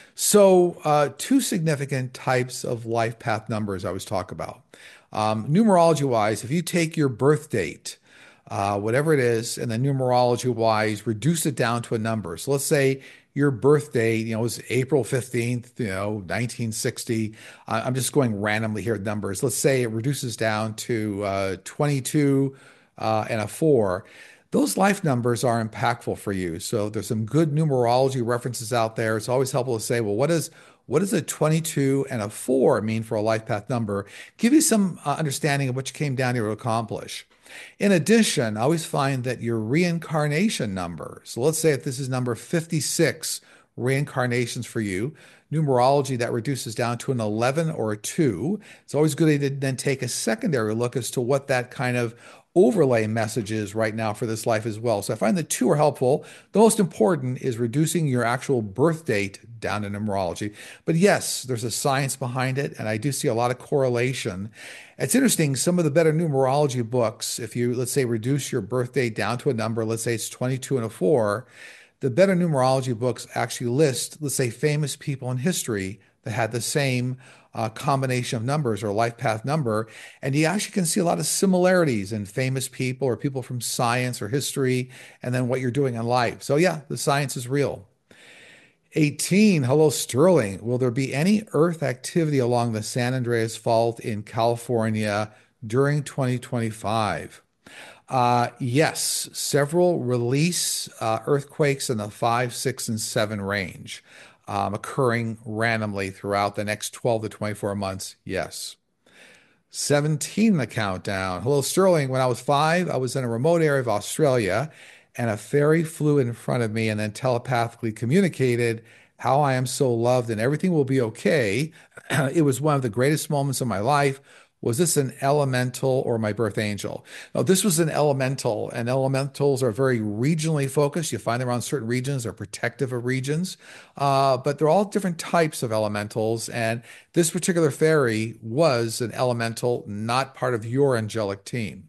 So, uh, two significant types of life path numbers I always talk about. Um, numerology wise, if you take your birth date, uh, whatever it is, and then numerology wise, reduce it down to a number. So let's say your birth date, you know, was April fifteenth, you know, nineteen sixty. Uh, I'm just going randomly here with numbers. Let's say it reduces down to uh, twenty-two uh, and a four. Those life numbers are impactful for you. So there's some good numerology references out there. It's always helpful to say, well, what is what does a twenty-two and a four mean for a life path number? Give you some uh, understanding of what you came down here to accomplish. In addition, I always find that your reincarnation number, so let's say if this is number fifty-six, reincarnations for you. Numerology that reduces down to an eleven or a two. It's always good to then take a secondary look as to what that kind of overlay message is right now for this life as well. So I find the two are helpful. The most important is reducing your actual birth date down to numerology. But yes, there's a science behind it, and I do see a lot of correlation. It's interesting, some of the better numerology books, if you, let's say, reduce your birth date down to a number, let's say it's twenty-two and a four, the better numerology books actually list, let's say, famous people in history that had the same uh, combination of numbers or life path number. And you actually can see a lot of similarities in famous people or people from science or history, and then what you're doing in life. So, yeah, the science is real. eighteen, hello, Sterling. Will there be any Earth activity along the San Andreas Fault in California during twenty twenty-five? Uh, yes, several release uh, earthquakes in the five, six, and seven range um, occurring randomly throughout the next twelve to twenty-four months. Yes. seventeen, the countdown. Hello, Sterling. When I was five, I was in a remote area of Australia, and a fairy flew in front of me and then telepathically communicated how I am so loved and everything will be okay. It was one of the greatest moments of my life. Was this an elemental or my birth angel? No, this was an elemental, and elementals are very regionally focused. You find them around certain regions, they're protective of regions, uh, but they're all different types of elementals. And this particular fairy was an elemental, not part of your angelic team.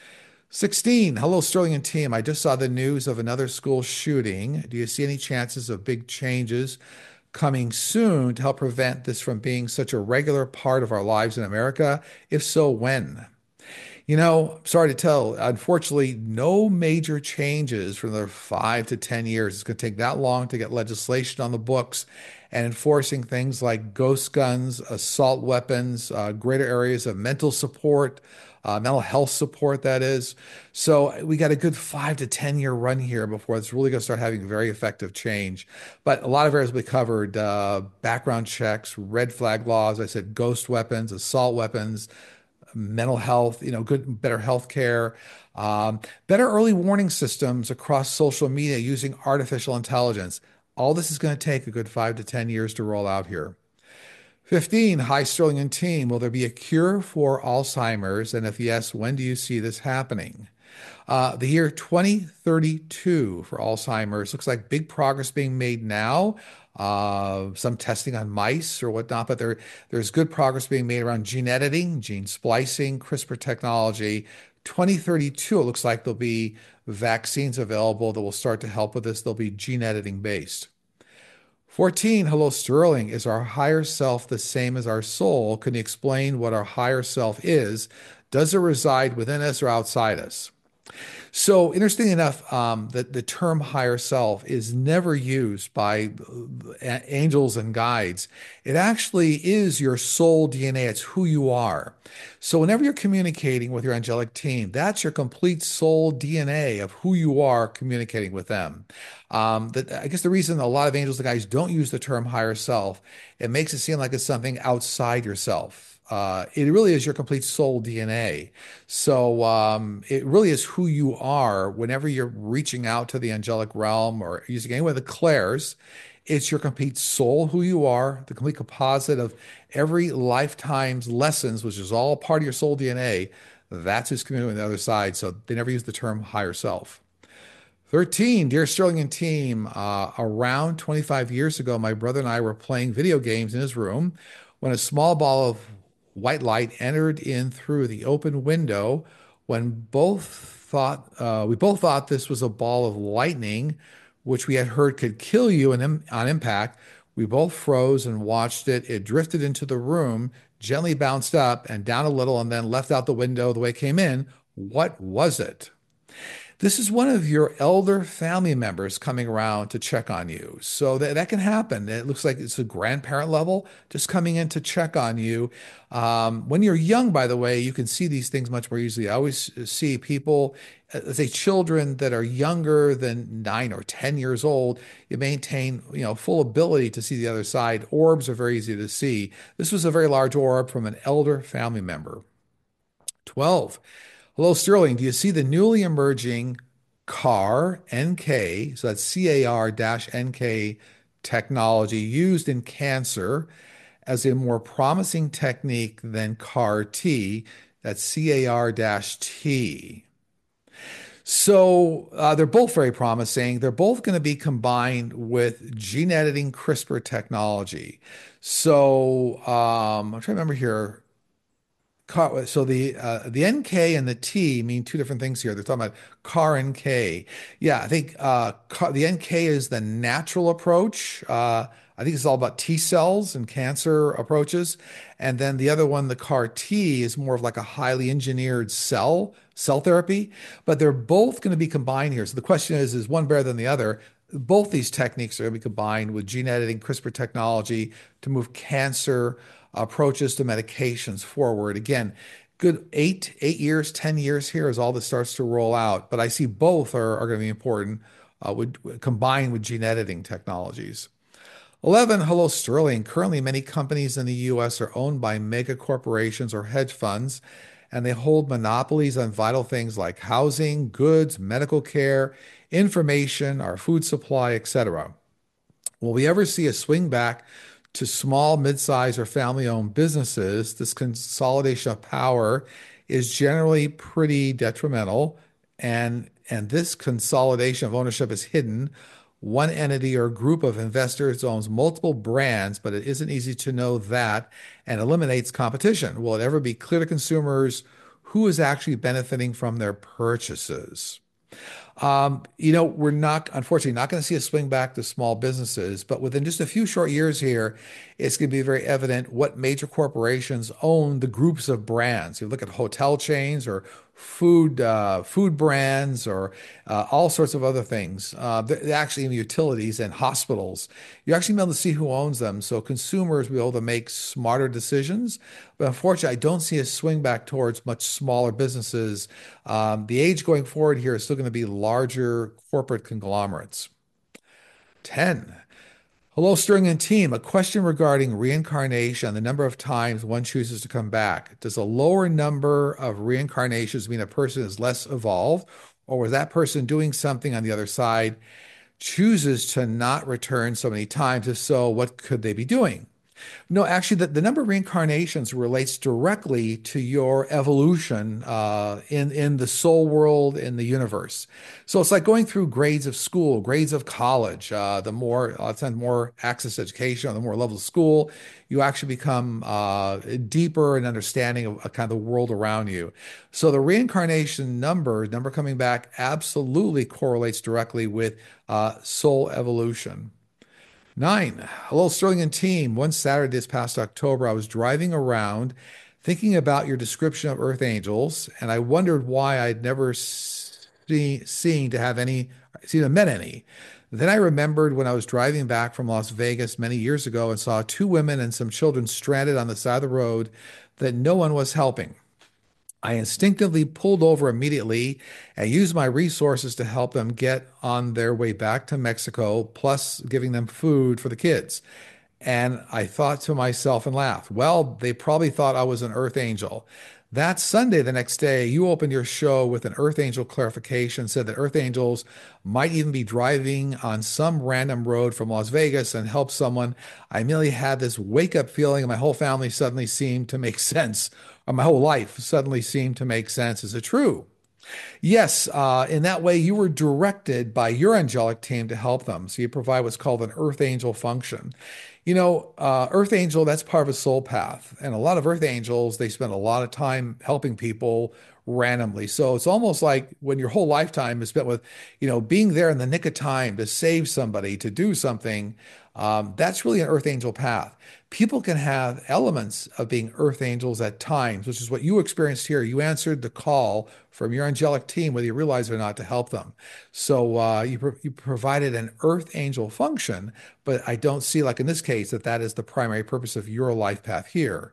sixteen, hello, Sterling and team. I just saw the news of another school shooting. Do you see any chances of big changes coming soon to help prevent this from being such a regular part of our lives in America? If so, when? You know, sorry to tell, unfortunately, no major changes for another five to ten years. It's going to take that long to get legislation on the books and enforcing things like ghost guns, assault weapons, uh, greater areas of mental support, uh, mental health support, that is. So we got a good five to ten year run here before it's really going to start having very effective change. But a lot of areas we covered, uh, background checks, red flag laws, I said ghost weapons, assault weapons, mental health, you know, good, better health care, um, better early warning systems across social media using artificial intelligence. All this is going to take a good five to ten years to roll out here. fifteen, hi, Sterling and team. Will there be a cure for Alzheimer's? And if yes, when do you see this happening? Uh, the year twenty thirty-two for Alzheimer's looks like big progress being made now. Uh, some testing on mice or whatnot, but there, there's good progress being made around gene editing, gene splicing, CRISPR technology. twenty thirty-two, it looks like there'll be vaccines available that will start to help with this. They'll be gene editing based. fourteen, hello, Sterling. Is our higher self the same as our soul? Can you explain what our higher self is? Does it reside within us or outside us? So interesting enough, um, that the term higher self is never used by uh, angels and guides. It actually is your soul D N A. It's who you are. So whenever you're communicating with your angelic team, that's your complete soul D N A of who you are communicating with them. Um, that I guess the reason a lot of angels and guides don't use the term higher self, it makes it seem like it's something outside yourself. Uh, it really is your complete soul D N A. So um, it really is who you are whenever you're reaching out to the angelic realm or using any one of the clairs. It's your complete soul, who you are, the complete composite of every lifetime's lessons, which is all part of your soul D N A. That's who's communicating with the other side. So they never use the term higher self. thirteen, dear Sterling and team, uh, around twenty-five years ago, my brother and I were playing video games in his room when a small ball of white light entered in through the open window. When both thought uh, we both thought this was a ball of lightning, which we had heard could kill you in, on impact. We both froze and watched it. It drifted into the room, gently bounced up and down a little, and then left out the window the way it came in. What was it? This is one of your elder family members coming around to check on you. So that, that can happen. It looks like it's a grandparent level just coming in to check on you. Um, when you're young, by the way, you can see these things much more easily. I always see people, uh, let's say children that are younger than nine or ten years old, you maintain, you know, full ability to see the other side. Orbs are very easy to see. This was a very large orb from an elder family member. twelve. Hello, Sterling. Do you see the newly emerging C A R N K? So that's C A R N K technology used in cancer as a more promising technique than CAR T. That's C A R T. So uh, they're both very promising. They're both going to be combined with gene editing CRISPR technology. So um, I'm trying to remember here. Car, so the uh, the N K and the T mean two different things here. They're talking about CAR N K. Yeah, I think uh, CAR, the N K is the natural approach. Uh, I think it's all about T cells and cancer approaches. And then the other one, the CAR T, is more of like a highly engineered cell, cell therapy. But they're both going to be combined here. So the question is, is one better than the other? Both these techniques are going to be combined with gene editing, CRISPR technology to move cancer approaches to medications forward. Again, good eight, eight years, ten years here as all this starts to roll out. But I see both are, are going to be important uh, with, combined with gene editing technologies. eleven, hello, Sterling. Currently, many companies in the U S are owned by mega corporations or hedge funds, and they hold monopolies on vital things like housing, goods, medical care, information, our food supply, et cetera. Will we ever see a swing back to small, mid-sized, or family-owned businesses? This consolidation of power is generally pretty detrimental, and and this consolidation of ownership is hidden. One entity or group of investors owns multiple brands, but it isn't easy to know that and eliminates competition. Will it ever be clear to consumers who is actually benefiting from their purchases? Um, you know, we're not, unfortunately, not going to see a swing back to small businesses, but within just a few short years here, it's going to be very evident what major corporations own the groups of brands. You look at hotel chains or food uh, food brands or uh, all sorts of other things. Uh, actually, even utilities and hospitals, you're actually able to see who owns them. So consumers will be able to make smarter decisions. But unfortunately, I don't see a swing back towards much smaller businesses. Um, the age going forward here is still going to be larger corporate conglomerates. ten. Hello, Sterling and team. A question regarding reincarnation, the number of times one chooses to come back. Does a lower number of reincarnations mean a person is less evolved, or was that person doing something on the other side chooses to not return so many times? If so, what could they be doing? No, actually, the, the number of reincarnations relates directly to your evolution uh, in in the soul world, in the universe. So it's like going through grades of school, grades of college. Uh, the more, uh, the more access to education, or the more levels of school, you actually become uh, deeper in understanding of, of kind of the world around you. So the reincarnation number, number coming back, absolutely correlates directly with uh, soul evolution. Nine. Hello, Sterling and team. One Saturday this past October, I was driving around thinking about your description of Earth angels, and I wondered why I'd never see, seen to have any, seen or met any. Then I remembered when I was driving back from Las Vegas many years ago and saw two women and some children stranded on the side of the road that no one was helping. I instinctively pulled over immediately and used my resources to help them get on their way back to Mexico, plus giving them food for the kids. And I thought to myself and laughed, well, they probably thought I was an earth angel. That Sunday, the next day, you opened your show with an earth angel clarification, said that earth angels might even be driving on some random road from Las Vegas and help someone. I immediately had this wake up feeling, and my whole family suddenly seemed to make sense, or my whole life suddenly seemed to make sense. Is it true? Yes, uh, in that way, you were directed by your angelic team to help them. So you provide what's called an earth angel function. You know, uh, earth angel, that's part of a soul path. And a lot of earth angels, they spend a lot of time helping people randomly. So it's almost like when your whole lifetime is spent with, you know, being there in the nick of time to save somebody, to do something. Um, that's really an earth angel path. People can have elements of being earth angels at times, which is what you experienced here. You answered the call from your angelic team, whether you realize it or not, to help them. So uh, you, pro you provided an earth angel function, but I don't see, like in this case, that that is the primary purpose of your life path here.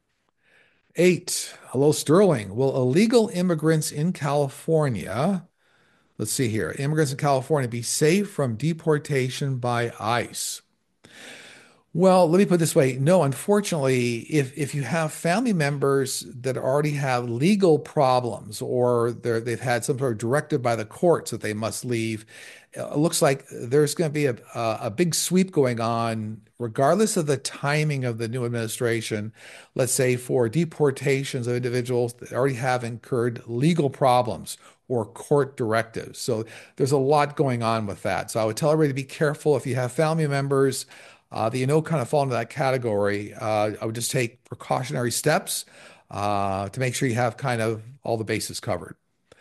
Eight, hello, Sterling. Will illegal immigrants in California, let's see here, immigrants in California be safe from deportation by ICE? Well, let me put it this way. No, unfortunately, if if you have family members that already have legal problems or they're, they've had some sort of directive by the courts that they must leave, uh, it looks like there's going to be a, a, a big sweep going on, regardless of the timing of the new administration. Let's say for deportations of individuals that already have incurred legal problems or court directives. So there's a lot going on with that. So I would tell everybody to be careful if you have family members uh, that you know kind of fall into that category. Uh, I would just take precautionary steps uh, to make sure you have kind of all the bases covered.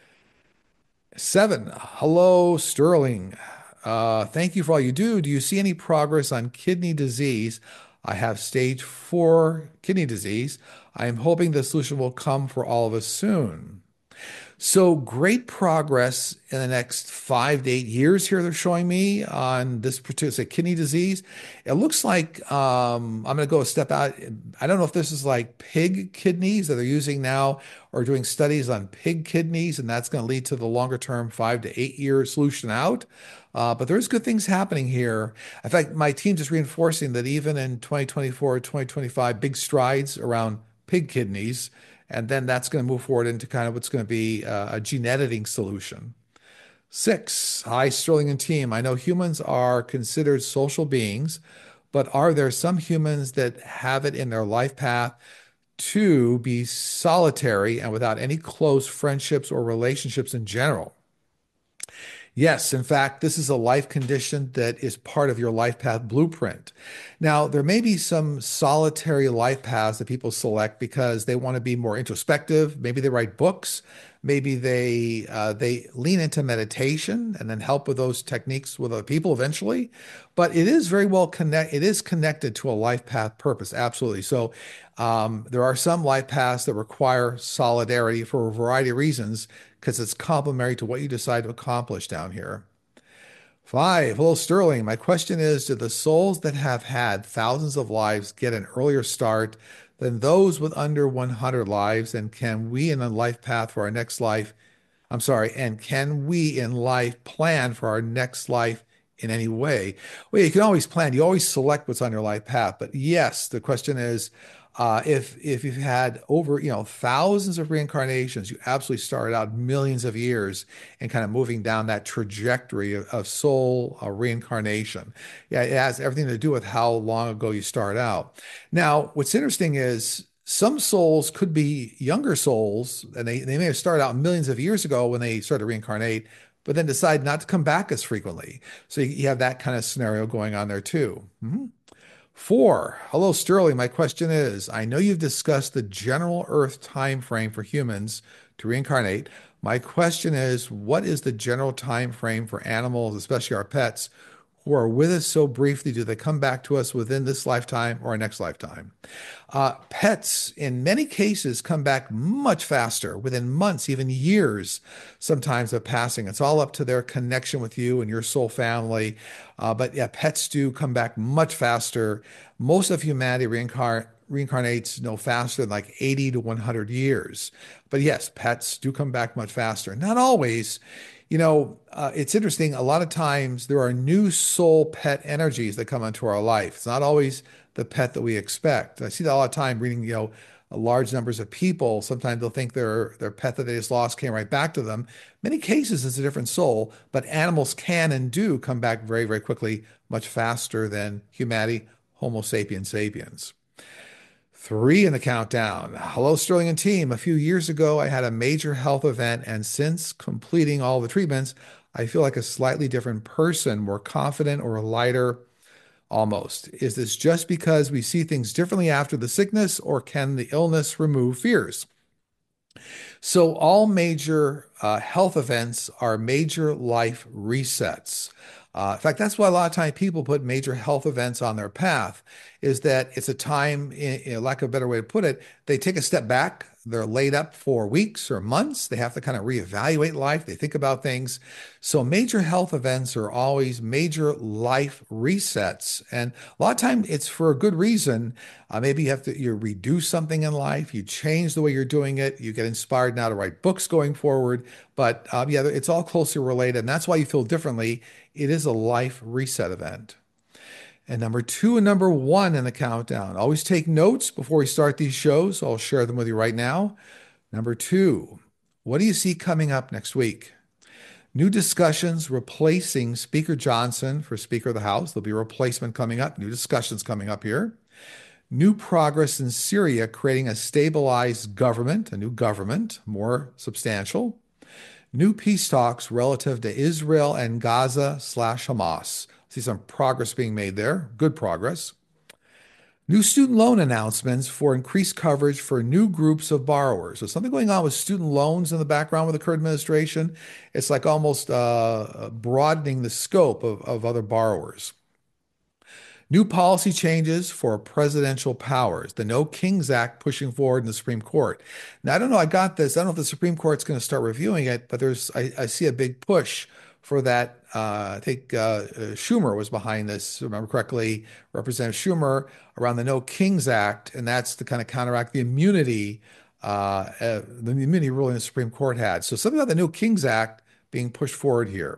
Seven, hello, Sterling. Uh, thank you for all you do. Do you see any progress on kidney disease? I have stage four kidney disease. I am hoping the solution will come for all of us soon. So great progress in the next five to eight years here, they're showing me on this particular kidney disease. It looks like um, I'm going to go a step out. I don't know if this is like pig kidneys that they're using now or doing studies on pig kidneys, and that's going to lead to the longer term five to eight year solution out. Uh, but there's good things happening here. In fact, my team is reinforcing that even in twenty twenty-four, twenty twenty-five, big strides around pig kidneys. And then that's going to move forward into kind of what's going to be uh, a gene editing solution. Six, hi, Sterling and team. I know humans are considered social beings, but are there some humans that have it in their life path to be solitary and without any close friendships or relationships in general? Yes, in fact, this is a life condition that is part of your life path blueprint. Now, there may be some solitary life paths that people select because they want to be more introspective. Maybe they write books. Maybe they uh, they lean into meditation and then help with those techniques with other people eventually. But it is very well connect. It is connected to a life path purpose, absolutely. So um, there are some life paths that require solidarity for a variety of reasons because it's complementary to what you decide to accomplish down here. Five, hello Sterling. My question is, do the souls that have had thousands of lives get an earlier start than those with under one hundred lives? And can we in a life path for our next life, I'm sorry, and can we in life plan for our next life in any way? Well, you can always plan. You always select what's on your life path. But yes, the question is, uh, if if you've had over, you know, thousands of reincarnations, you absolutely started out millions of years and kind of moving down that trajectory of, of soul uh, reincarnation. Yeah, it has everything to do with how long ago you start out. Now, what's interesting is some souls could be younger souls, and they, they may have started out millions of years ago when they started to reincarnate, but then decide not to come back as frequently. So you, you have that kind of scenario going on there too. Mhm. Four, hello Sterling. My question is, I know you've discussed the general Earth time frame for humans to reincarnate. My question is, what is the general time frame for animals, especially our pets, who are with us so briefly? Do they come back to us within this lifetime or our next lifetime? Uh, pets, in many cases, come back much faster, within months, even years, sometimes of passing. It's all up to their connection with you and your soul family. Uh, but yeah, pets do come back much faster. Most of humanity reincarn reincarnates no faster than like eighty to one hundred years. But yes, pets do come back much faster. Not always. You know, uh, it's interesting. A lot of times there are new soul pet energies that come into our life. It's not always the pet that we expect. I see that all the time reading, you know, large numbers of people. Sometimes they'll think their their pet that they just lost came right back to them. Many cases it's a different soul, but animals can and do come back very, very quickly, much faster than humanity, Homo sapiens sapiens. Three in the countdown. Hello, Sterling and team. A few years ago, I had a major health event, and since completing all the treatments, I feel like a slightly different person, more confident or lighter almost. Is this just because we see things differently after the sickness, or can the illness remove fears? So, all major uh, health events are major life resets. Uh, in fact, that's why a lot of times people put major health events on their path, is that it's a time, in, in lack of a better way to put it, they take a step back. They're laid up for weeks or months. They have to kind of reevaluate life. They think about things. So major health events are always major life resets. And a lot of times it's for a good reason. Uh, maybe you have to you reduce something in life. You change the way you're doing it. You get inspired now to write books going forward. But um, yeah, it's all closely related. And that's why you feel differently. It is a life reset event. And number two and number one in the countdown. Always take notes before we start these shows. So I'll share them with you right now. Number two, what do you see coming up next week? New discussions replacing Speaker Johnson for Speaker of the House. There'll be a replacement coming up, new discussions coming up here. New progress in Syria, creating a stabilized government, a new government, more substantial. New peace talks relative to Israel and Gaza slash Hamas. See some progress being made there, good progress. New student loan announcements for increased coverage for new groups of borrowers. So something going on with student loans in the background with the current administration. It's like almost uh, broadening the scope of, of other borrowers. New policy changes for presidential powers. The No Kings Act pushing forward in the Supreme Court. Now, I don't know, I got this. I don't know if the Supreme Court's going to start reviewing it, but there's I, I see a big push for that. Uh, I think uh, uh, Schumer was behind this, if I remember correctly, Representative Schumer, around the No Kings Act, and that's to kind of counteract the immunity, uh, uh, the immunity ruling the Supreme Court had. So something about the No Kings Act being pushed forward here.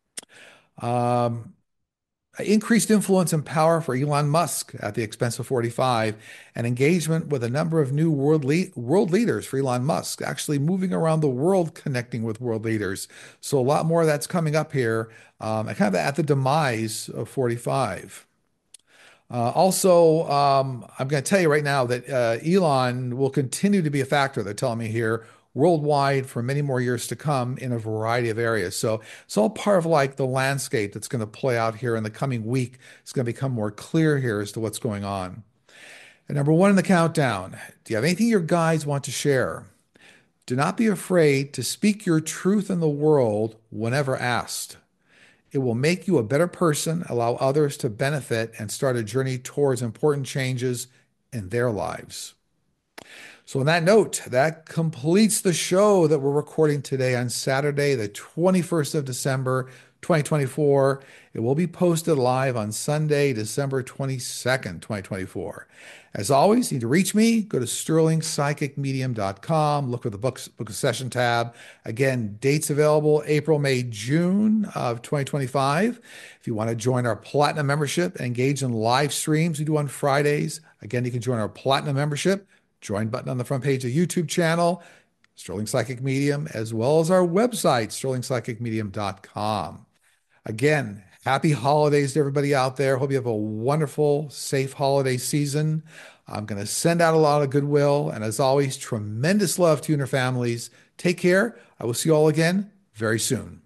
Um, Increased influence and power for Elon Musk at the expense of forty-five, and engagement with a number of new world le world leaders for Elon Musk, actually moving around the world, connecting with world leaders. So a lot more of that's coming up here, um, kind of at the demise of forty-five. Uh, also, um, I'm going to tell you right now that uh, Elon will continue to be a factor, they're telling me here, worldwide for many more years to come in a variety of areas. So it's all part of like the landscape that's going to play out here in the coming week. It's going to become more clear here as to what's going on. And number one in the countdown, do you have anything your guides want to share? Do not be afraid to speak your truth in the world whenever asked. It will make you a better person, allow others to benefit, and start a journey towards important changes in their lives. So, on that note, that completes the show that we're recording today on Saturday, the twenty-first of December, twenty twenty-four. It will be posted live on Sunday, December twenty-second, twenty twenty-four. As always, you need to reach me, go to sterling psychic medium dot com, look for the books, book of session tab. Again, dates available April, May, June of twenty twenty-five. If you want to join our Platinum membership and engage in live streams we do on Fridays, again, you can join our Platinum membership. Join button on the front page of the YouTube channel, Sterling Psychic Medium, as well as our website, sterling psychic medium dot com. Again, happy holidays to everybody out there. Hope you have a wonderful, safe holiday season. I'm going to send out a lot of goodwill. And as always, tremendous love to you and your families. Take care. I will see you all again very soon.